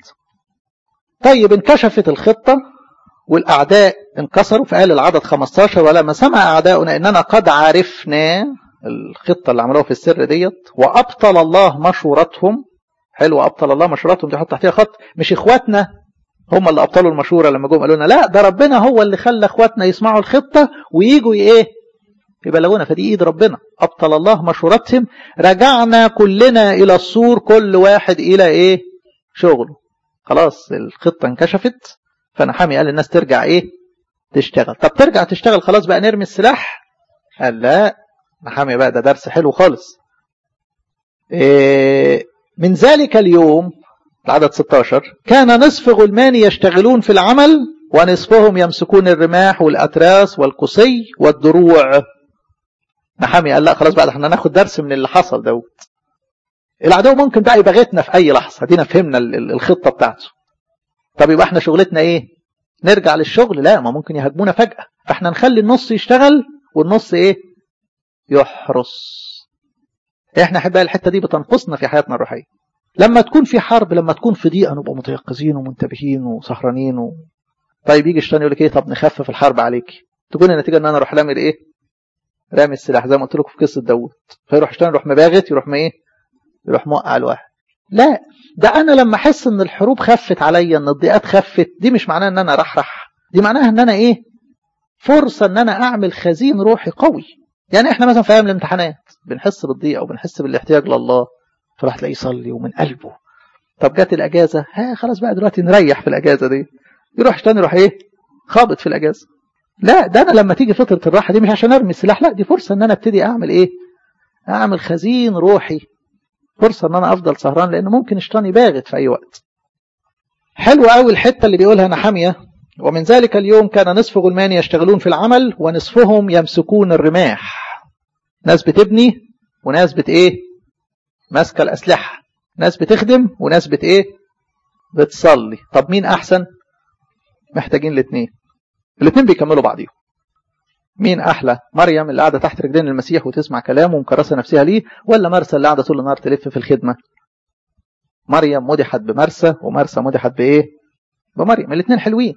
طيب انكشفت الخطة والأعداء انكسروا. فقال العدد 15 ولما سمع أعداؤنا إننا قد عرفنا الخطة اللي عملوها في السر ديت وأبطل الله مشورتهم. حلو، أبطل الله مشورتهم دي حط تحتها خط. مش إخواتنا هم اللي أبطلوا المشورة لما جم قالوا لنا، لا ده ربنا هو اللي خلى إخواتنا يسمعوا الخطة وييجوا إيه؟ يبلغونا. فدي إيد ربنا. أبطل الله مشورتهم. رجعنا كلنا إلى السور، كل واحد إلى إيه؟ شغله. خلاص الخطة انكشفت. فنحمي قال للناس ترجع ايه؟ تشتغل. طب ترجع تشتغل خلاص بقى نرمي السلاح؟ قال لا. نحمي بقى ده درس حلو خالص. من ذلك اليوم العدد 16 كان نصف غلمان يشتغلون في العمل ونصفهم يمسكون الرماح والأتراس والقصي والدروع. نحمية قال لا خلاص بقى احنا ناخد درس من اللي حصل دوت. العدو ممكن بقى يبغتنا في أي لحظة، دينا فهمنا الخطة بتاعته. طب يبقى احنا شغلتنا ايه؟ نرجع للشغل؟ لا، ما ممكن يهاجمونا فجأة، فاحنا نخلي النص يشتغل والنص ايه؟ يحرس. احنا احبائي الحتة دي بتنقصنا في حياتنا الروحية. لما تكون في حرب، لما تكون في ضيقة، نبقى متيقظين ومنتبهين وسهرانين طيب يجي الشيطان يقول لك ايه؟ طب نخفف الحرب عليك. تكون النتيجة ان انا اروح رامي ايه؟ رامي السلاح زي ما قلت لكم في قصة داوود. فيروح الشيطان يروح مباغت، يروح ما ايه؟ يروح موقع الواحد. لا، ده انا لما احس ان الحروب خفت عليا، ان الضيقات خفت، دي مش معناها ان انا رحرح، دي معناها ان انا ايه؟ فرصة ان انا اعمل خزين روحي قوي. يعني احنا مثلا في ايام الامتحانات بنحس بالضيقة وبنحس بالاحتياج لله، فراح تلاقيه يصلي ومن قلبه. طب جت الاجازة، خلاص بقى دلوقتي نريح في الاجازة دي، يروح تاني يروح ايه؟ خابط في الاجازة. لا، ده انا لما تيجي فترة الراحة دي مش عشان ارمي السلاح، لا، دي فرصة ان انا ابتدي اعمل ايه؟ اعمل خزين روحي، فرصة ان انا افضل سهران، لان ممكن الشيطان يباغت في اي وقت. حلو قوي الحتة اللي بيقولها نحمية: ومن ذلك اليوم كان نصف غلمان يشتغلون في العمل ونصفهم يمسكون الرماح. ناس بتبني وناس ايه؟ ماسكة الاسلحة. ناس بتخدم وناس ايه؟ بتصلي. طب مين احسن؟ محتاجين الاثنين بيكملوا بعضيهم. مين احلى؟ مريم اللي قاعده تحت رجلين المسيح وتسمع كلامه ومكرسه نفسها ليه، ولا مرسى اللي قاعده طول النهار تلف في الخدمه؟ مريم مدحت بمرسى، ومرسى مدحت بايه؟ بمريم. الاثنين حلوين،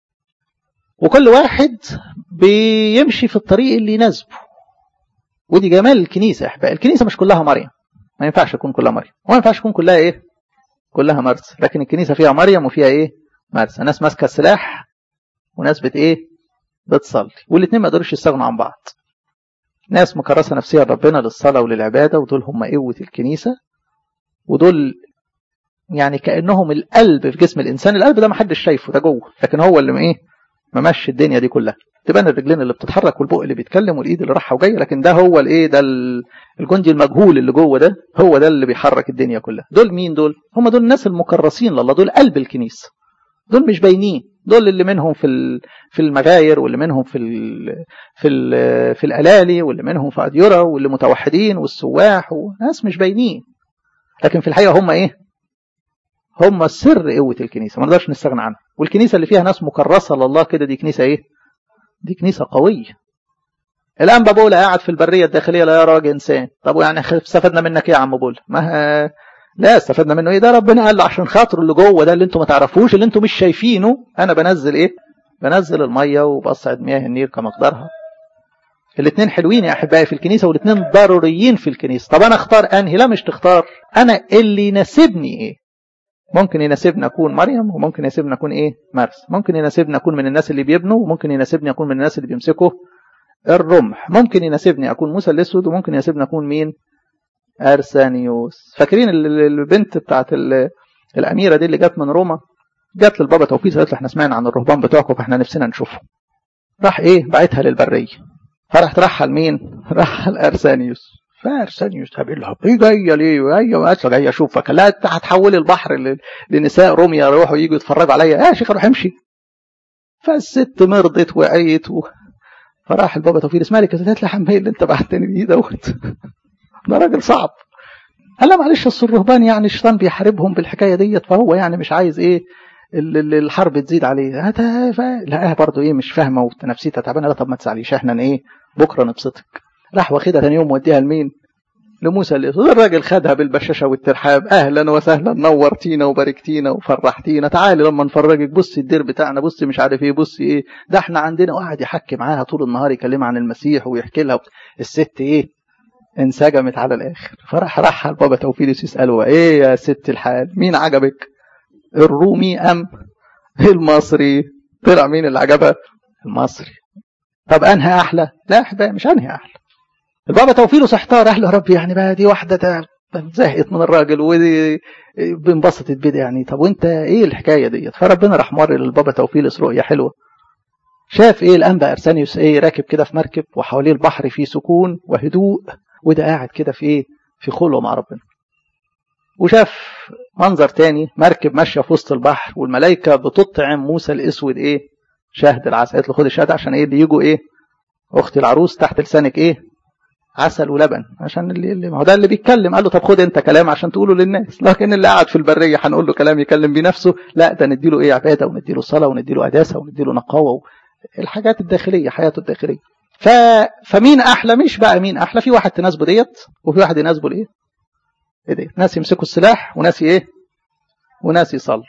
وكل واحد بيمشي في الطريق اللي يناسبه. ودي جمال الكنيسه يا احبائي. الكنيسه مش كلها مريم، ما ينفعش تكون كلها مريم، وما ينفعش تكون كلها ايه؟ كلها مرسى. لكن الكنيسه فيها مريم وفيها ايه؟ مرسى. ناس ماسكه السلاح وناس ايه؟ بتصلي. والاثنين ما يقدروش يستغنوا عن بعض. ناس مكرسه نفسها لربنا للصلاه وللعباده، ودول هم قوه الكنيسه، ودول يعني كانهم القلب في جسم الانسان. القلب ده ما حدش شايفه، ده جوه، لكن هو اللي ايه؟ ممشي الدنيا دي كلها. تبان الرجلين اللي بتتحرك والبق اللي بيتكلم والايد اللي رايحه وجايه، لكن ده هو الايه؟ ده الجندي المجهول اللي جوه ده، هو ده اللي بيحرك الدنيا كلها. دول مين دول؟ هم دول الناس المكرسين لله، دول قلب الكنيسه. دول مش باينين، دول اللي منهم في المغاير، واللي منهم في الالالي، واللي منهم في اديره، واللي متوحدين والسواح، وناس مش باينين، لكن في الحقيقه هم ايه؟ هم سر قوه الكنيسه، ما نقدرش نستغنى عنها. والكنيسه اللي فيها ناس مكرسه لله كده، دي كنيسه ايه؟ دي كنيسه قويه. الانبا بولا قاعد في البريه الداخليه لا يرى وجه انسان. طب يعني استفدنا منك ايه يا عم بولا؟ ما لا، استفدنا منه ايه؟ ده ربنا قال له عشان خاطر اللي جوه ده، اللي انتم ما تعرفوش، اللي انتم مش شايفينه، انا بنزل ايه؟ بنزل الميه وبصعد مياه النيل كمقدارها. الاثنين حلوين يا احبائي في الكنيسه، والاثنين ضروريين في الكنيسه. طب انا اختار انهي؟ لا، مش تختار، انا اللي يناسبني ايه؟ ممكن يناسبني اكون مريم، وممكن يناسبني اكون ايه؟ مرس. ممكن يناسبني اكون من الناس اللي بيبنوا، وممكن يناسبني اكون من الناس اللي بيمسكوا الرمح. ممكن يناسبني اكون موسى الاسود، وممكن يناسبني اكون مين؟ أرسانيوس. فاكرين البنت بتاعت الأميرة دي اللي جت من روما، جت للبابا توفيق قالت له احنا سمعنا عن الرهبان بتوعكم فاحنا نفسنا نشوفهم. راح ايه؟ بعتها للبرية. فرح ترحل مين؟ رحل أرسانيوس. فأرسانيوس قابل لها: ايه جايه ليه؟ ايوه اصلا جايه اشوفك. لا، هتحولي البحر لنساء روميا يروحوا يجوا يتفرجوا عليا. يا شيخ روح امشي. فالست مرضت وعيت فراح البابا توفيق: اسمها لي قالت لي حماية اللي انت بعتني بيه دوت ده راجل صعب. قال لا معلش، اصل الرهبان يعني الشيطان بيحاربهم بالحكايه ديت، فهو يعني مش عايز ايه الحرب تزيد عليه. لا برضه ايه؟ مش فاهمه ونفسيتها تعبانه. لا طب ما تزعليش، احنا ايه؟ بكره نبسطك. راح واخدها ثاني يوم موديها لمين؟ لموسى الاسود. الراجل خدها بالبشاشه والترحاب: اهلا وسهلا، نورتينا وباركتينا وفرحتينا، تعالي لما نفرجك، بصي الدير بتاعنا، بصي مش عارف ايه، بصي ايه ده احنا عندنا. وقعد يحكي معاها طول النهار، يكلمها عن المسيح ويحكي لها. الست ايه؟ انسجمت على الاخر. فرح البابا توفيلس يساله: ايه يا ست الحال، مين عجبك؟ الرومي ام المصري؟ طلع مين اللي عجبها؟ المصري. طب انهي احلى؟ لا احبائي، مش انهي احلى. البابا توفيلس احتار، قال له: ربي يعني بقى دي واحده زهقت من الراجل، ودي بنبسطت بده يعني، طب وانت ايه الحكايه ديت؟ فربنا راح مر للبابا توفيلس رؤيه حلوه. شاف ايه؟ الانبا ارسانيوس ايه؟ راكب كده في مركب، وحواليه البحر فيه سكون وهدوء، وده قاعد كده في ايه؟ في خلوه مع ربنا. وشاف منظر تاني، مركب ماشيه في وسط البحر، والملائكه بتطعم موسى الاسود ايه؟ شهد العسل. قالت له خد الشهد عشان ايه؟ اللي يجوا ايه؟ اختي العروس تحت لسانك ايه؟ عسل ولبن، عشان اللي ما هو ده اللي بيتكلم. قال له طب خد انت كلام عشان تقوله للناس، لكن اللي قاعد في البريه هنقول له كلام يكلم بيه نفسه؟ لا، ده نديله ايه؟ عباده، ونديله صلاه، ونديله قداسه، ونديله نقاوه، الحاجات الداخليه، حياته الداخليه. فمين احلى؟ مش بقى مين احلى، في واحد تناسبه ديت وفي واحد يناسبه الايه؟ ايه ديت؟ ناس يمسكوا السلاح وناس ايه؟ وناس يصلوا.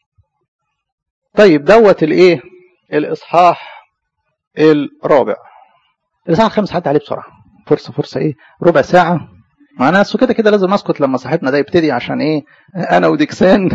طيب دوت الايه؟ الاصحاح الرابع. الاصحاح الخامس عدى عليه بسرعه، فرصه ايه؟ ربع ساعه. ما انا كده كده لازم اسكت لما صاحبنا ده يبتدي، عشان ايه؟ انا وديكسان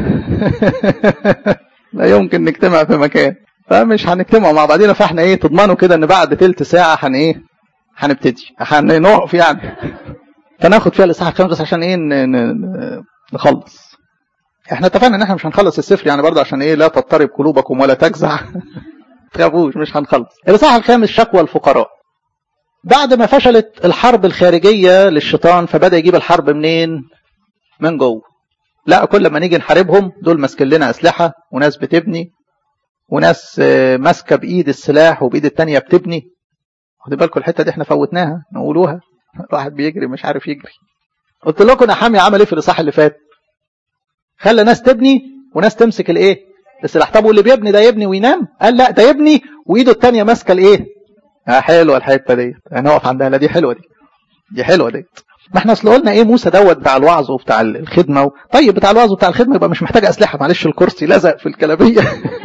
لا يمكن نجتمع في مكان، فمش هنجتمع مع بعضينا. فاحنا ايه؟ تضمنوا كده ان بعد تلت ساعه ايه؟ هنبتدي، هنقف يعني. فناخد فيها الاصحاح الخامس بس عشان ايه؟ نخلص. احنا اتفقنا ان احنا مش هنخلص السفر يعني برضه، عشان ايه؟ لا تضطرب قلوبكم ولا تجزع. تخافوش، مش هنخلص. الاصحاح الخامس شكوى الفقراء. بعد ما فشلت الحرب الخارجيه للشيطان، فبدا يجيب الحرب منين؟ من جوه. لا، كل ما نيجي نحاربهم دول ماسكين لنا اسلحه، وناس بتبني، وناس ماسكه بايد السلاح وبايد الثانيه بتبني. خدوا بالكم الحته دي احنا فوتناها نقولوها. الواحد بيجري مش عارف يجري. قلت لكم نحامي عمل ايه في الاصحاح اللي فات؟ خلى ناس تبني وناس تمسك الايه؟ السلاح. طب واللي بيبني ده يبني وينام؟ قال لا، ده يبني وايده الثانيه ماسكه الايه؟ حلوه الحته دي، هنقف عندها. لا دي حلوه، دي حلوه دي. ما احنا اصل قلنا ايه؟ موسى دوت بتاع الوعظ وبتاع الخدمه طيب بتاع الوعظ وبتاع الخدمه يبقى مش محتاج اسلحه. معلش الكرسي لزق في الكلابيه.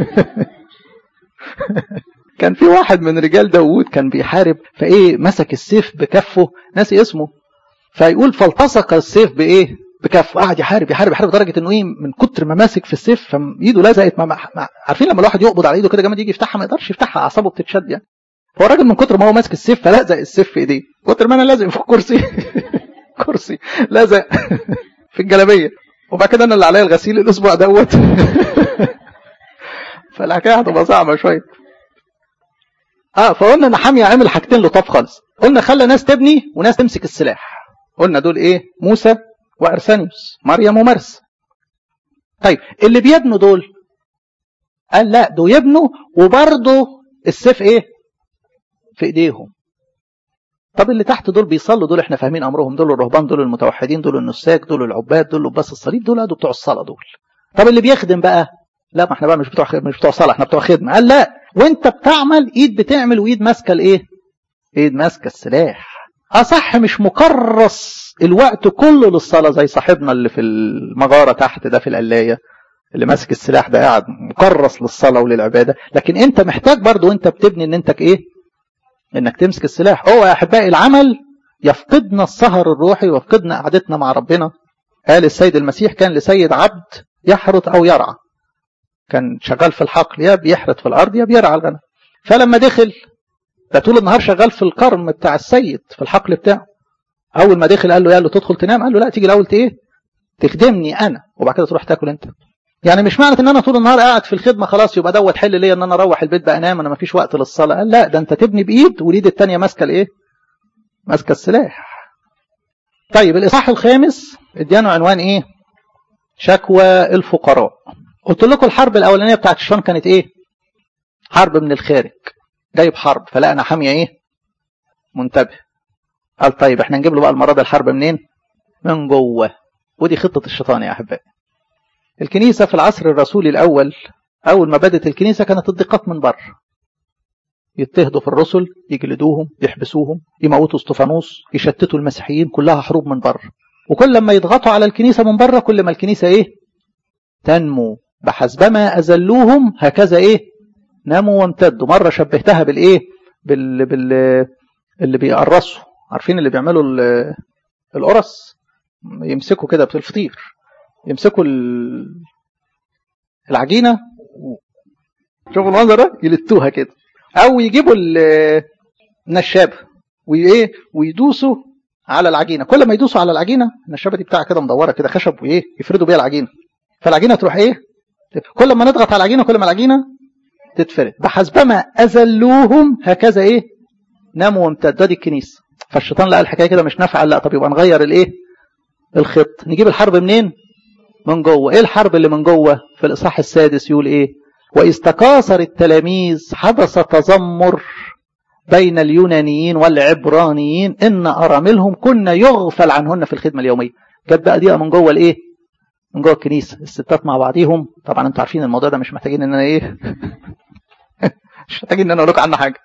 كان في واحد من رجال داوود كان بيحارب، فايه؟ مسك السيف بكفه، ناسي اسمه، فيقول فالتصق السيف بايه؟ بكفه. قعد يحارب لدرجه انه ايه؟ من كتر ما ماسك في السيف فايده لزقت. عارفين لما الواحد يقبض على ايده كده جامد يجي يفتحها ما يقدرش يفتحها، اعصابه بتتشد يعني. هو الراجل من كتر ما هو ماسك السيف فلزق السيف في ايديه، كتر ما انا لازق في الكرسي. كرسي لزق في الجلابيه. وبعد كده انا اللي عليا الغسيل الاسبوع دوت. فالحكايه هتبقى صعبه شويه. فقلنا نحامي عامل حاجتين لطاف خالص. قلنا خلى ناس تبني وناس تمسك السلاح. قلنا دول ايه؟ موسى وارسانيوس، مريم ومرس. طيب اللي بيبنوا دول قال لا، دول يبنوا وبرضه السيف ايه؟ في ايديهم. طب اللي تحت دول بيصلوا، دول احنا فاهمين امرهم، دول الرهبان، دول المتوحدين، دول النساك، دول العباد، دول لباس الصليب، دول بتوع الصلاه دول. طب اللي بيخدم بقى؟ لا، ما احنا بقى مش بتوع صلاه، احنا بتوع خدمه. قال لا، وانت بتعمل ايد بتعمل وايد ماسكه الايه؟ ايد ماسكه السلاح. صح، مش مكرس الوقت كله للصلاه زي صاحبنا اللي في المغاره تحت ده في القلايه، اللي ماسك السلاح ده قاعد مكرس للصلاه وللعباده. لكن انت محتاج برضو وانت بتبني ان انت ايه؟ انك تمسك السلاح. هو يا احبائي العمل يفقدنا السهر الروحي ويفقدنا قعدتنا مع ربنا. قال السيد المسيح كان لسيد عبد يحرث او يرعى، كان شغال في الحقل، يا بيحرث في الارض يا بيرعى الغنم. فلما دخل ده طول النهار شغال في الكرم بتاع السيد في الحقل بتاعه. اول ما دخل قال له تدخل تنام؟ قال له لا، تيجي الاول ايه؟ تخدمني انا وبعد كده تروح تاكل انت. يعني مش معنى ان انا طول النهار قاعد في الخدمه خلاص يبقى دوت حل ليا ان انا اروح البيت بقى انام، انا ما فيش وقت للصلاه. قال لا، ده انت تبني بايد واليد الثانيه ماسكه الايه؟ ماسكه السلاح. طيب الاصحاح الخامس اديانه عنوان ايه؟ شكوى الفقراء. قلت لكم الحرب الاولانيه بتاعت الشام كانت ايه؟ حرب من الخارج، جايب حرب، فلقى نحاميه ايه؟ منتبه. قال طيب احنا نجيب له بقى المره دي الحرب منين؟ من جوه. ودي خطه الشيطان يا احبائي. الكنيسه في العصر الرسولي الاول، اول ما بدت الكنيسه كانت الضيقات من بره، يضطهدوا في الرسل، يجلدوهم، يحبسوهم، يموتوا اسطفانوس، يشتتوا المسيحيين، كلها حروب من بره. وكل لما يضغطوا على الكنيسه من بره كل ما الكنيسه ايه؟ تنمو. بحسبما اذلوهم هكذا ايه؟ نموا وامتدوا. مره شبهتها بالايه؟ اللي بيقرصوا، عارفين اللي بيعملوا القرص، يمسكوا كده في الفطير، يمسكوا العجينه، شوفوا المنظر ده، يلتوها كده، او يجيبوا النشابه وايه؟ ويدوسوا على العجينه. كل ما يدوسوا على العجينه، النشابه دي بتاعها كده مدوره كده خشب، وايه؟ يفردوا بيها العجينه، فالعجينه تروح ايه؟ كل ما نضغط على العجينه كل ما العجينه تتفرد. بحسبما اذلوهم هكذا ايه؟ ناموا وامتدوا. دي الكنيسه. فالشيطان لقى الحكايه كده مش نافعه، لا طب يبقى نغير الايه؟ الخط. نجيب الحرب منين؟ من جوه. ايه الحرب اللي من جوه؟ في الاصحاح السادس يقول ايه؟ وإذ تكاثر التلاميذ حدث تذمر بين اليونانيين والعبرانيين إن أراملهم كنا يغفل عنهن في الخدمة اليومية. جت بقى دي من جوه الإيه؟ من جوه الكنيسة، الستات مع بعضيهم. طبعا أنتوا عارفين الموضوع ده، مش محتاجين إن أنا إيه مش محتاجين إن أنا أقول لكم عنه حاجة.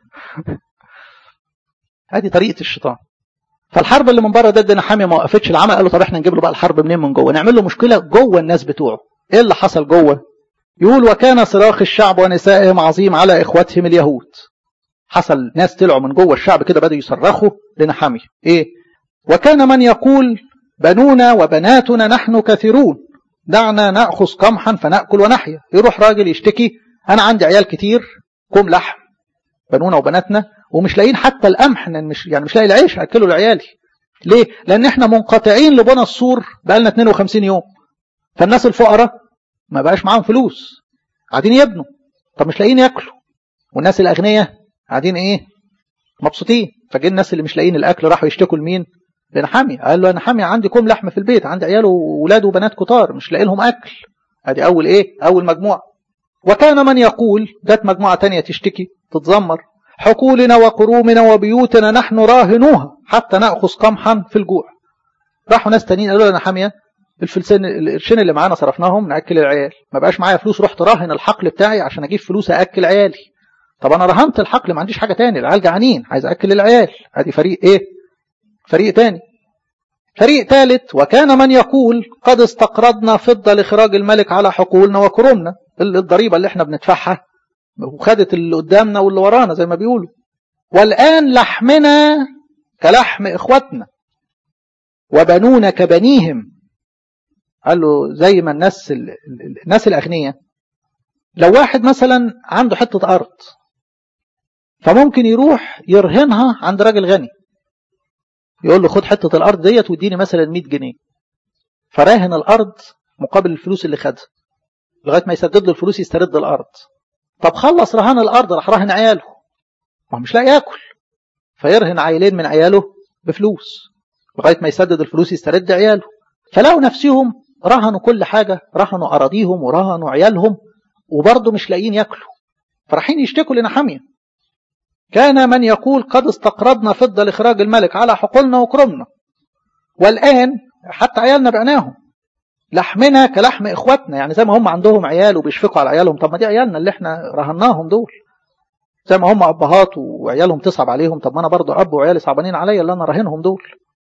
هذه طريقة الشيطان. فالحرب اللي من بره ضد نحامية ما وقفتش العمل. قالوا طب احنا نجيب له بقى الحرب منين؟ من جوه، نعمل له مشكلة جوه الناس بتوعه. ايه اللي حصل جوه؟ يقول وكان صراخ الشعب ونسائهم عظيم على اخوتهم اليهود. حصل ناس طلعوا من جوه الشعب كده بدأوا يصرخوا لنحامية. ايه؟ وكان من يقول بنونا وبناتنا نحن كثيرون دعنا نأخذ قمحا فنأكل ونحيا. يروح راجل يشتكي انا عندي عيال كتير كوم لحم بنونا وبناتنا ومش لاقيين حتى القمح، مش لاقي العيش اكله لعيالي. ليه؟ لان احنا منقطعين لبنى السور بقالنا 52 يوم. فالناس الفقراء ما بقاش معاهم فلوس قاعدين يبنوا، طب مش لاقيين ياكلوا، والناس الاغنياء قاعدين ايه؟ مبسوطين. فجي الناس اللي مش لاقيين الاكل راحوا يشتكوا لمين؟ لنحامية. قال له يا نحامية عندي كوم لحم في البيت، عندي عيال وولاد وبنات كتار مش لاقي لهم اكل. ادي اول ايه؟ اول مجموعه. وكان من يقول، جت مجموعه ثانيه تشتكي تتذمر، حقولنا وقرومنا وبيوتنا نحن راهنوها حتى ناخذ قمحا في الجوع. راحوا ناس تانيين قالوا لنا حاميه القرشين اللي معانا صرفناهم ناكل العيال، ما بقاش معايا فلوس، رحت راهن الحقل بتاعي عشان اجيب فلوس اكل عيالي. طب انا رهنت الحقل ما عنديش حاجه تاني، العيال جعانين عايز اكل العيال. ادي فريق ايه؟ فريق تاني. فريق ثالث وكان من يقول قد استقرضنا فضه لاخراج الملك على حقولنا وقرومنا، الضريبه اللي احنا بندفعها وخدت اللي قدامنا واللي ورانا زي ما بيقولوا، والآن لحمنا كلحم إخوتنا وبنونا كبنيهم. قال له زي ما الناس الأغنياء لو واحد مثلا عنده حتة أرض فممكن يروح يرهنها عند راجل غني، يقول له خد حتة الأرض ديت واديني مثلا 100 جنيه، فراهن الأرض مقابل الفلوس اللي خدها لغاية ما يسدد له الفلوس يسترد الأرض. طب خلص رهان الأرض راح راهن عياله، ما مش لاقي ياكل، فيرهن عيلين من عياله بفلوس لغاية ما يسدد الفلوس يسترد عياله. فلقوا نفسهم رهنوا كل حاجة، رهنوا أراضيهم ورهنوا عيالهم وبرضه مش لاقيين ياكلوا، فراحين يشتكوا لنحامية. كان من يقول قد استقرضنا فضة لإخراج الملك على حقولنا وكرمنا، والآن حتى عيالنا بعناهم، لحمنا كلحم إخوتنا. يعني زي ما هم عندهم عيال وبيشفقوا على عيالهم، طب ما دي عيالنا اللي احنا رهناهم دول. زي ما هم أبهات وعيالهم تصعب عليهم، طب ما أنا برضو أب وعيالي صعبانين عليا اللي أنا راهنهم دول.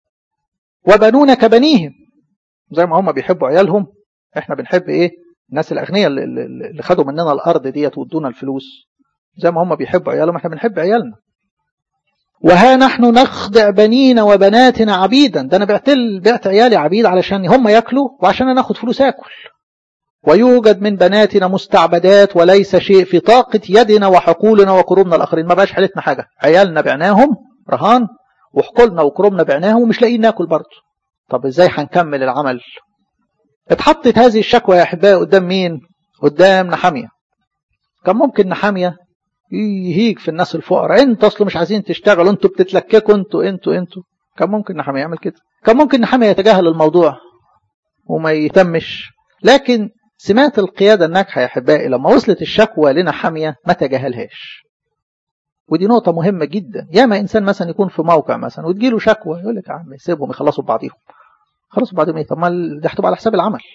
وبنونا كبنيهم، زي ما هم بيحبوا عيالهم احنا بنحب ايه؟ الناس الأغنياء اللي خدوا مننا الأرض ديت وادونا الفلوس، زي ما هم بيحبوا عيالهم احنا بنحب عيالنا. وها نحن نخضع بنينا وبناتنا عبيدا، ده أنا بعت عيالي عبيد علشان هم يأكلوا وعشان أنا أخد فلوس أكل. ويوجد من بناتنا مستعبدات وليس شيء في طاقة يدنا وحقولنا وقرومنا الآخرين، ما بقاش حالتنا حاجة، عيالنا بعناهم رهان وحقولنا وقرومنا بعناهم ومش لاقيين ناكل برضه. طب ازاي هنكمل العمل؟ اتحطت هذه الشكوى يا أحبائي قدام مين؟ قدام نحامية. كان ممكن نحامية يهيج في الناس الفقراء، انتوا اصلا مش عايزين تشتغلوا، انتوا بتتلككوا، انتوا. كان ممكن نحامية يعمل كده، كان ممكن نحامية يتجاهل الموضوع وما يتمش. لكن سمات القيادة الناجحة يا أحبائي لما وصلت الشكوى لنحامية ما تجاهلهاش. ودي نقطة مهمة جدا. ياما إنسان مثلا يكون في موقع مثلا وتجيله شكوى يقول لك يا عم سيبهم يخلصوا ببعضهم. خلصوا ببعضهم ايه؟ طب ما ده هتبقى على حساب العمل.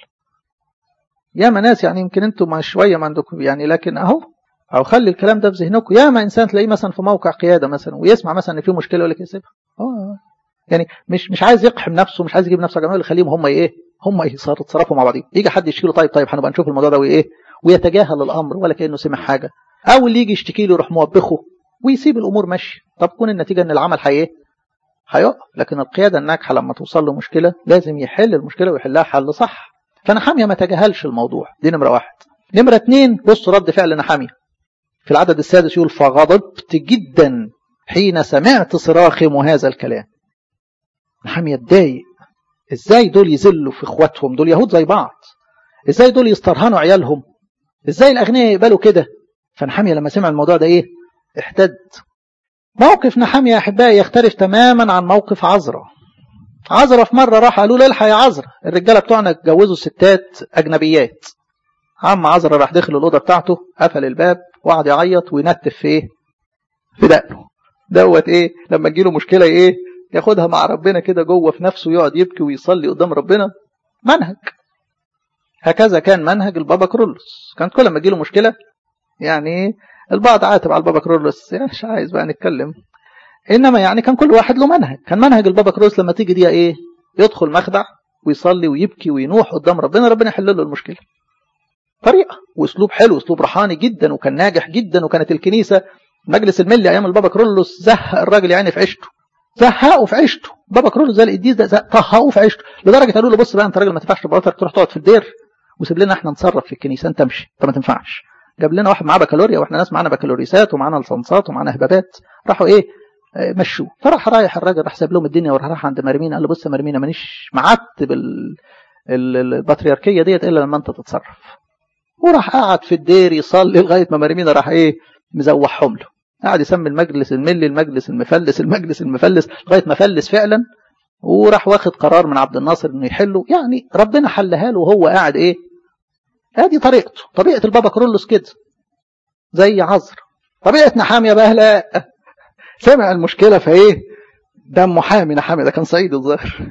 ياما ناس يعني يمكن انتوا ما شوية ما عندكم يعني، لكن أو خلي الكلام ده في ذهنكم. ياما إنسان تلاقيه مثلا في موقع قيادة مثلا ويسمع مثلا إن في مشكلة يقول لك سيبها. يعني مش عايز يقحم نفسه، مش عايز يجيب نفسه جماعة، خليهم هم يتصرفوا مع بعضهم. يجي حد يشكي له طيب هنبقى نشوف الموضوع ده ويتجاهل الامر ولا كانه سمع حاجه، او اللي يجي يشتكي له يروح موبخه ويسيب الامور ماشيه. طب تكون النتيجه ان العمل هيقف. لكن القياده الناجحه لما توصل له مشكله لازم يحل المشكله ويحلها حل صح. فنحامية ما تجاهلش الموضوع. دي نمره 1. نمره 2 بصوا رد فعل نحامية في العدد السادس يقول فغضبت جدا حين سمعت صراخهم وهذا الكلام. نحامية اتضايق، ازاي دول يذلوا في اخواتهم؟ دول يهود زي بعض، ازاي دول يسترهنوا عيالهم؟ ازاي الاغنياء يقبلوا كده؟ فنحامية لما سمع الموضوع ده احتد. موقف نحامية يا احبائي يختلف تماما عن موقف عذرا. عذرا في مره راح قالوا له الحق يا عذرا الرجاله بتوعنا اتجوزوا ستات اجنبيات، عم عذرا راح دخل الأوضة بتاعته، قفل الباب وقعد يعيط وينتف في إيه؟ في دقنه. دوت إيه؟ لما تجيله مشكلة إيه؟ ياخدها مع ربنا كده جوه في نفسه، يقعد يبكي ويصلي قدام ربنا. منهج. هكذا كان منهج البابا كرولوس. كان كل ما تجيله مشكلة يعني البعض عاتب على البابا كرولوس، يعني مش عايز بقى نتكلم، إنما يعني كان كل واحد له منهج. كان منهج البابا كرولوس لما تيجي دي إيه؟ يدخل مخدع ويصلي ويبكي وينوح قدام ربنا، ربنا يحل له المشكلة. طريقة واسلوب حلو، اسلوب روحاني جدا، وكان ناجح جدا. وكانت الكنيسة مجلس الملي ايام البابا كرولوس زهق الراجل يعني في عيشته، زهقه في عيشته. بابا كرولوس زي القديس ده طهقوه في عيشته، لدرجه قالوا له بص بقى انت راجل ما تنفعش تبقى تروح تقعد في الدير وسيب لنا احنا نتصرف في الكنيسه، انت امشي انت ما تنفعش. جاب لنا واحد معاه بكالوريا، واحنا ناس معانا بكالوريسات ومعانا لصنصات ومعانا هبابات، راحوا ايه مشوه. فراح رايح الراجل راح ساب لهم الدنيا وراح عند مرمينا، قال له بص يا مرمينا مانيش معتب البطريركيه ديت الا لما انت تتصرف. وراح قعد في الدير يصلي لغايه ما مرمينا راح ايه مزوحهم له. قعد يسمي المجلس الملي المجلس المفلس المجلس المفلس لغايه ما فلس فعلا، وراح واخد قرار من عبد الناصر انه يحله. يعني ربنا حلها له وهو قاعد ايه. ادي طريقته، طبيعه البابا كرولوس كده زي عذر. طبيعه نحاميه بقى لا، سمع المشكله فايه ده محامي نحاميه ده كان صعيدي الظاهر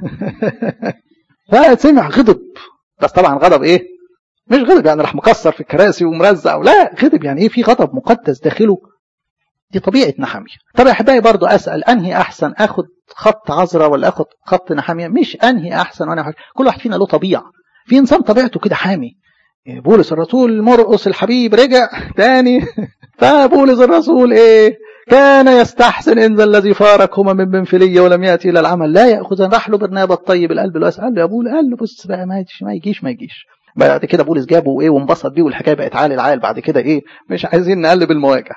فسمع غضب، بس طبعا غضب ايه مش غضب يعني راح مكسر في الكراسي ومرزع، لا غضب يعني ايه في غضب مقدس داخله. دي طبيعه نحاميه. طب يا احبائي برضو اسال انهي احسن، اخد خط عذرا ولا اخد خط نحاميه؟ مش انهي احسن وانا كل واحد فينا له طبيعه. في انسان طبيعته كده حامي، بولس الرسول مرقس الحبيب رجع تاني فبولس الرسول ايه كان يستحسن ان الذي فارقهما من بنفليه ولم ياتي الى العمل لا ياخذ. راح له برنابا الطيب القلب الواسع قال له يا بولس، قال له بص بقى ما يجيش. بعد كده بولس جابه وايه وانبسط بيه والحكايه بقت عال العال. بعد كده ايه مش عايزين نقلب المواجع.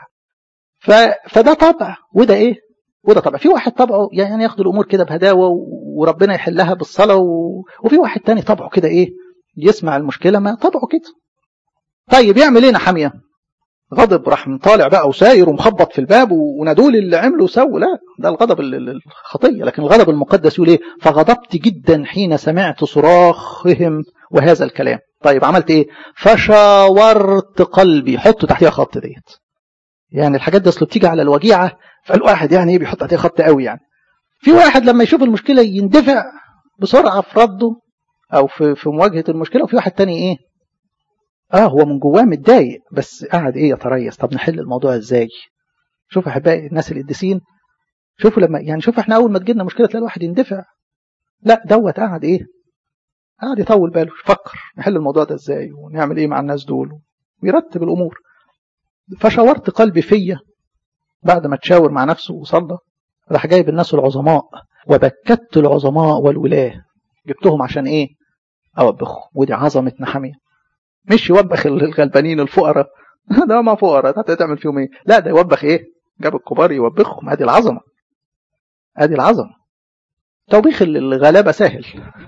فده طبع وده ايه وده طبع. في واحد طبعه يعني ياخد الامور كده بهداوه وربنا يحلها بالصلاه وفي واحد تاني طبعه كده ايه يسمع المشكله ما طبعه كده. طيب يعمل ايه نحاميه؟ غضب راح طالع بقى وساير ومخبط في الباب ونادول اللي عمله وسووا. لا ده الغضب الخطيه. لكن الغضب المقدس يقول ايه فغضبت جدا حين سمعت صراخهم وهذا الكلام. طيب عملت ايه؟ فشاورت قلبي. حطوا تحتها خط ديت. يعني الحاجات دي اصل بتيجي على الوجيعه، فالواحد يعني ايه بيحط تحتها خط قوي. يعني في واحد لما يشوف المشكله يندفع بسرعه في رده او في مواجهه المشكله، وفي واحد تاني ايه هو من جواه متضايق بس قاعد ايه يتريث. طب نحل الموضوع ازاي؟ شوفوا احبائي الناس القديسين، شوفوا لما يعني شوف احنا اول ما تجينا مشكله تلاقي الواحد يندفع. لا دوت قاعد ايه قاعد يطول باله يفكر نحل الموضوع ده ازاي ونعمل ايه مع الناس دول ويرتب الامور. فشاورت قلبي فيا بعد ما تشاور مع نفسه وصلى، راح جايب الناس العظماء وبكت العظماء والولاه. جبتهم عشان ايه؟ اوبخهم. ودي عظمه نحاميه. مش يوبخ الغلبانين الفقراء ده ما فقراء ده تعمل فيهم ايه؟ لا ده يوبخ ايه؟ جاب الكبار يوبخهم. ادي العظمه، ادي العظمه. توبيخ الغلابه سهل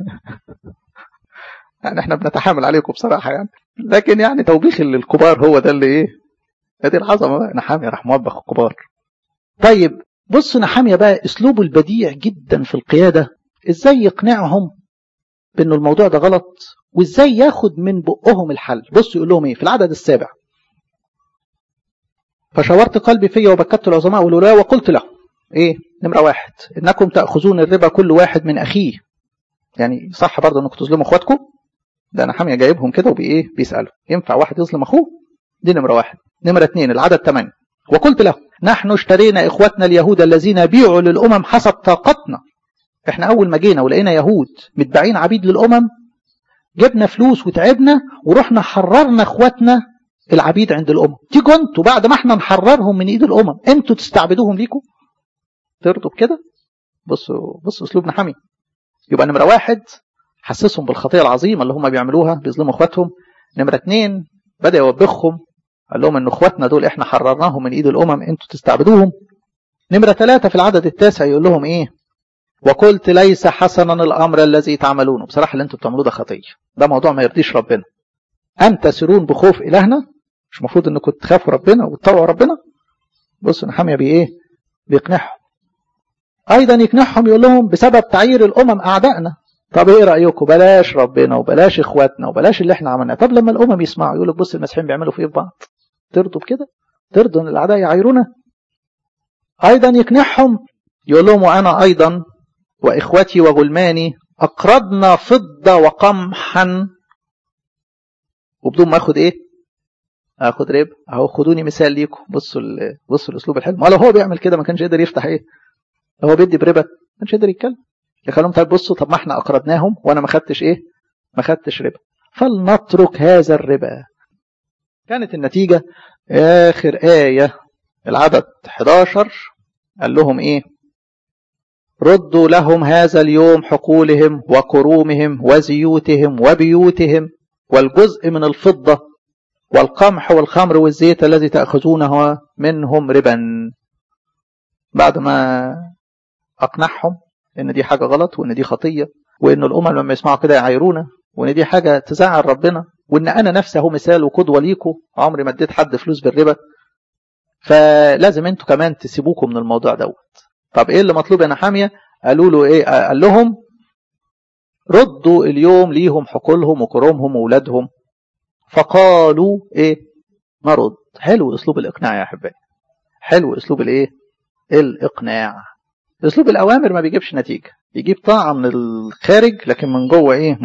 يعني احنا بنتحامل عليكم بصراحه يعني، لكن يعني توبيخ الكبار هو ده اللي ايه؟ ادي العظمه بقى. نحاميه راح موبخ الكبار. طيب بص نحاميه بقى اسلوبه البديع جدا في القياده، ازاي يقنعهم بانه الموضوع ده غلط وازاي ياخد من بقهم الحل. بص يقول لهم ايه في العدد 7: فشاورت قلبي فيا وبكت العظماء والولاة وقلت له ايه نمرة 1 انكم تأخذون الربا كل واحد من اخيه. يعني صح برضه انكم تظلموا اخواتكم؟ ده نحاميه جايبهم كده وبايه بيسألوا ينفع واحد يظلم اخوه؟ دي نمرة 1. نمرة 2 العدد 8: وقلت له نحن اشترينا اخواتنا اليهود الذين بيعوا للامم حسب طاقتنا. احنا اول ما جينا ولقينا يهود متباعين عبيد للامم جبنا فلوس وتعبنا ورحنا حررنا اخواتنا العبيد عند الامم. تيجوا انتوا بعد ما احنا نحررهم من ايد الامم انتوا تستعبدوهم ليكم؟ ترضوا بكده؟ بصوا اسلوب نحاميه. يبقى نمرة 1 حسسهم بالخطية العظيمة اللي هم بيعملوها بيظلموا اخواتهم. نمرة 2 بدأ يوبخهم قال لهم ان اخواتنا دول احنا حررناهم من ايد الامم انتوا تستعبدوهم. نمرة 3 في العدد 9 يقول لهم ايه؟ وقلت ليس حسنا الامر الذي تعملونه. بصراحة اللي انتوا بتعملوه ده خطية، ده موضوع ما يرضيش ربنا. أم تسيرون بخوف إلهنا؟ مش مفروض أنكم تخافوا ربنا وتطوعوا ربنا؟ بصوا نحاميه بإيه؟ بيقنعهم. أيضا يقنعهم يقول لهم بسبب تعيير الأمم أعدائنا. طب ايه رأيكم؟ بلاش ربنا وبلاش اخواتنا وبلاش اللي احنا عملناه. طب لما الامم يسمعوا يقول لك بص المسيحيين بيعملوا في ايه في بعض، ترضوا بكده؟ ترضوا ان الاعداء يعايرونا؟ ايضا يقنعهم يقول لهم وانا ايضا واخوتي وغلماني اقرضنا فضة وقمحا وبدون ما اخد ايه؟ اخد ربا. اهو خدوني مثال ليكم. بصوا الاسلوب الحلو. ما لو هو بيعمل كده ما كانش يقدر يفتح ايه؟ لو هو بيدي بربا ما كانش يقدر يتكلم. يخليهم طيب بصوا، طب ما احنا اقرضناهم وانا ما خدتش ايه؟ ما خدتش ربا، فلنترك هذا الربا. كانت النتيجة اخر آية العدد 11 قال لهم ايه؟ ردوا لهم هذا اليوم حقولهم وكرومهم وزيوتهم وبيوتهم والجزء من الفضة والقمح والخمر والزيت الذي تأخذونه منهم ربا. بعد ما أقنعهم إن دي حاجة غلط وإن دي خطية وإن الأمم لما يسمعوا كده يعايرونا وإن دي حاجة تزعل ربنا وإن أنا نفسي هو مثال وقدوة ليكم، عمري ما اديت حد فلوس بالربا، فلازم أنتوا كمان تسيبوكم من الموضوع دوت. طب إيه اللي مطلوب يا نحامية؟ قالوا له إيه؟ قال لهم ردوا اليوم ليهم حقولهم وكرومهم وولادهم. فقالوا إيه؟ نرد. حلو أسلوب الإقناع يا أحبائي، حلو أسلوب الإيه؟ الإقناع. أسلوب الأوامر ما بيجيبش نتيجة، بيجيب طاعة من الخارج لكن من جوه إيه؟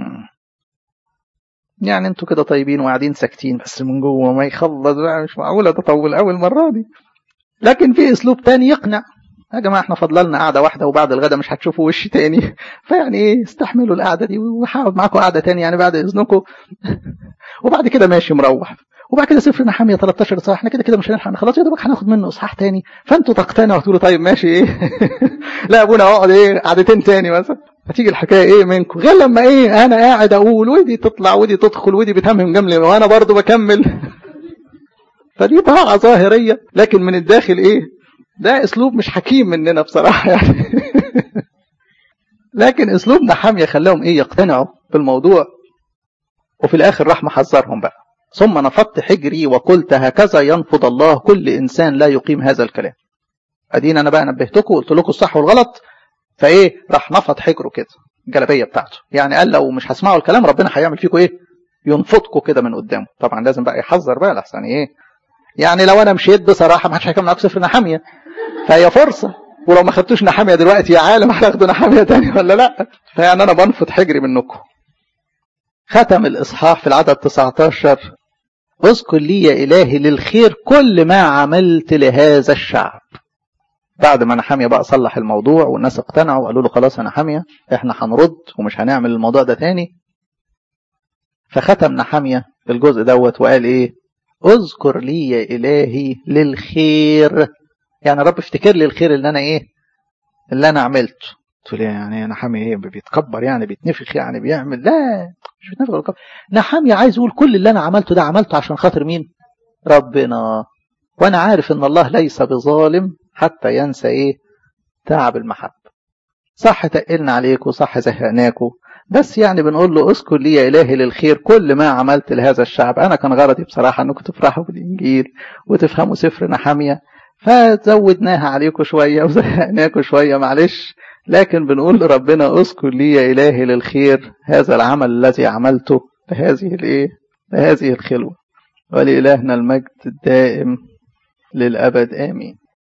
يعني أنتوا كده طيبين وقاعدين ساكتين بس من جوه ما يخلص بقى، مش معقولة تطول أول مرة دي. لكن في أسلوب تاني يقنع. يا جماعة احنا فضلنا قاعدة واحدة وبعد الغدا مش هتشوفوا وش تاني، فيعني ايه استحملوا القعدة دي وهقعد معاكم قعدة تاني يعني بعد إذنكم وبعد كده ماشي مروح. وبعد كده سفر نحمية 13 صح احنا كده مش هنلحق خلاص يا دوبك هناخد منه اصحاح تاني، فانتوا تقتنعوا وتقولوا طيب ماشي ايه لا ابونا اقعد ايه قعدتين تاني مثلا، هتيجي الحكايه ايه منكم غير لما ايه انا قاعد اقول ودي تطلع ودي تدخل ودي بتهمهم جمله وانا برضو بكمل فدي طاعه ظاهريه لكن من الداخل ايه؟ ده اسلوب مش حكيم مننا بصراحه يعني لكن اسلوب نحمية خلاهم ايه؟ يقتنعوا بالموضوع. وفي الاخر راح محذرهم بقى. ثم نفضت حجري وقلت هكذا ينفض الله كل انسان لا يقيم هذا الكلام. ادينا انا بقى نبهتكم وقلت لكم الصح والغلط، فايه راح نفض حجره كده الجلابيه بتاعته، يعني قال لو مش هسمعوا الكلام ربنا هيعمل فيكم ايه؟ ينفضكم كده من قدامه. طبعا لازم بقى يحذر بقى لحسن ايه؟ يعني لو انا مشيت بصراحه ما حدش هيكمل معاكم سفر نحمية، فهي فرصه، ولو ما خدتوش نحمية دلوقتي يا عالم هتاخدوا نحمية تاني ولا لا؟ فيعني انا بنفض حجري منكم. ختم الاصحاح في العدد 19 اذكر لي يا إلهي للخير كل ما عملت لهذا الشعب. بعد ما نحمية بقى صلح الموضوع والناس اقتنعوا وقالوا له خلاص يا نحمية احنا هنرد ومش هنعمل الموضوع ده تاني. فختم نحمية الجزء دوت وقال ايه؟ اذكر لي يا إلهي للخير، يعني رب افتكر لي الخير اللي انا ايه؟ اللي انا عملته. تقول يعني نحمية ايه بيتكبر يعني بيتنفخ يعني بيعمل؟ لا مش بيتنفخ ولا كبر. نحمية عايز يقول كل اللي انا عملته ده عملته عشان خاطر مين؟ ربنا. وانا عارف ان الله ليس بظالم حتى ينسى ايه؟ تعب المحبة. صح تقلنا عليكم صح زهقناكم، بس يعني بنقول له اذكر لي يا إلهي للخير كل ما عملت لهذا الشعب. انا كان غرضي بصراحة انكم تفرحوا بالانجيل وتفهموا سفر نحمية، فزودناها عليكم شوية وزهقناكم شوية معلش، لكن بنقول لربنا اذكر لي يا إلهي للخير هذا العمل الذي عملته لهذه الايه؟ لهذه الخلوة. ولإلهنا المجد الدائم للأبد آمين.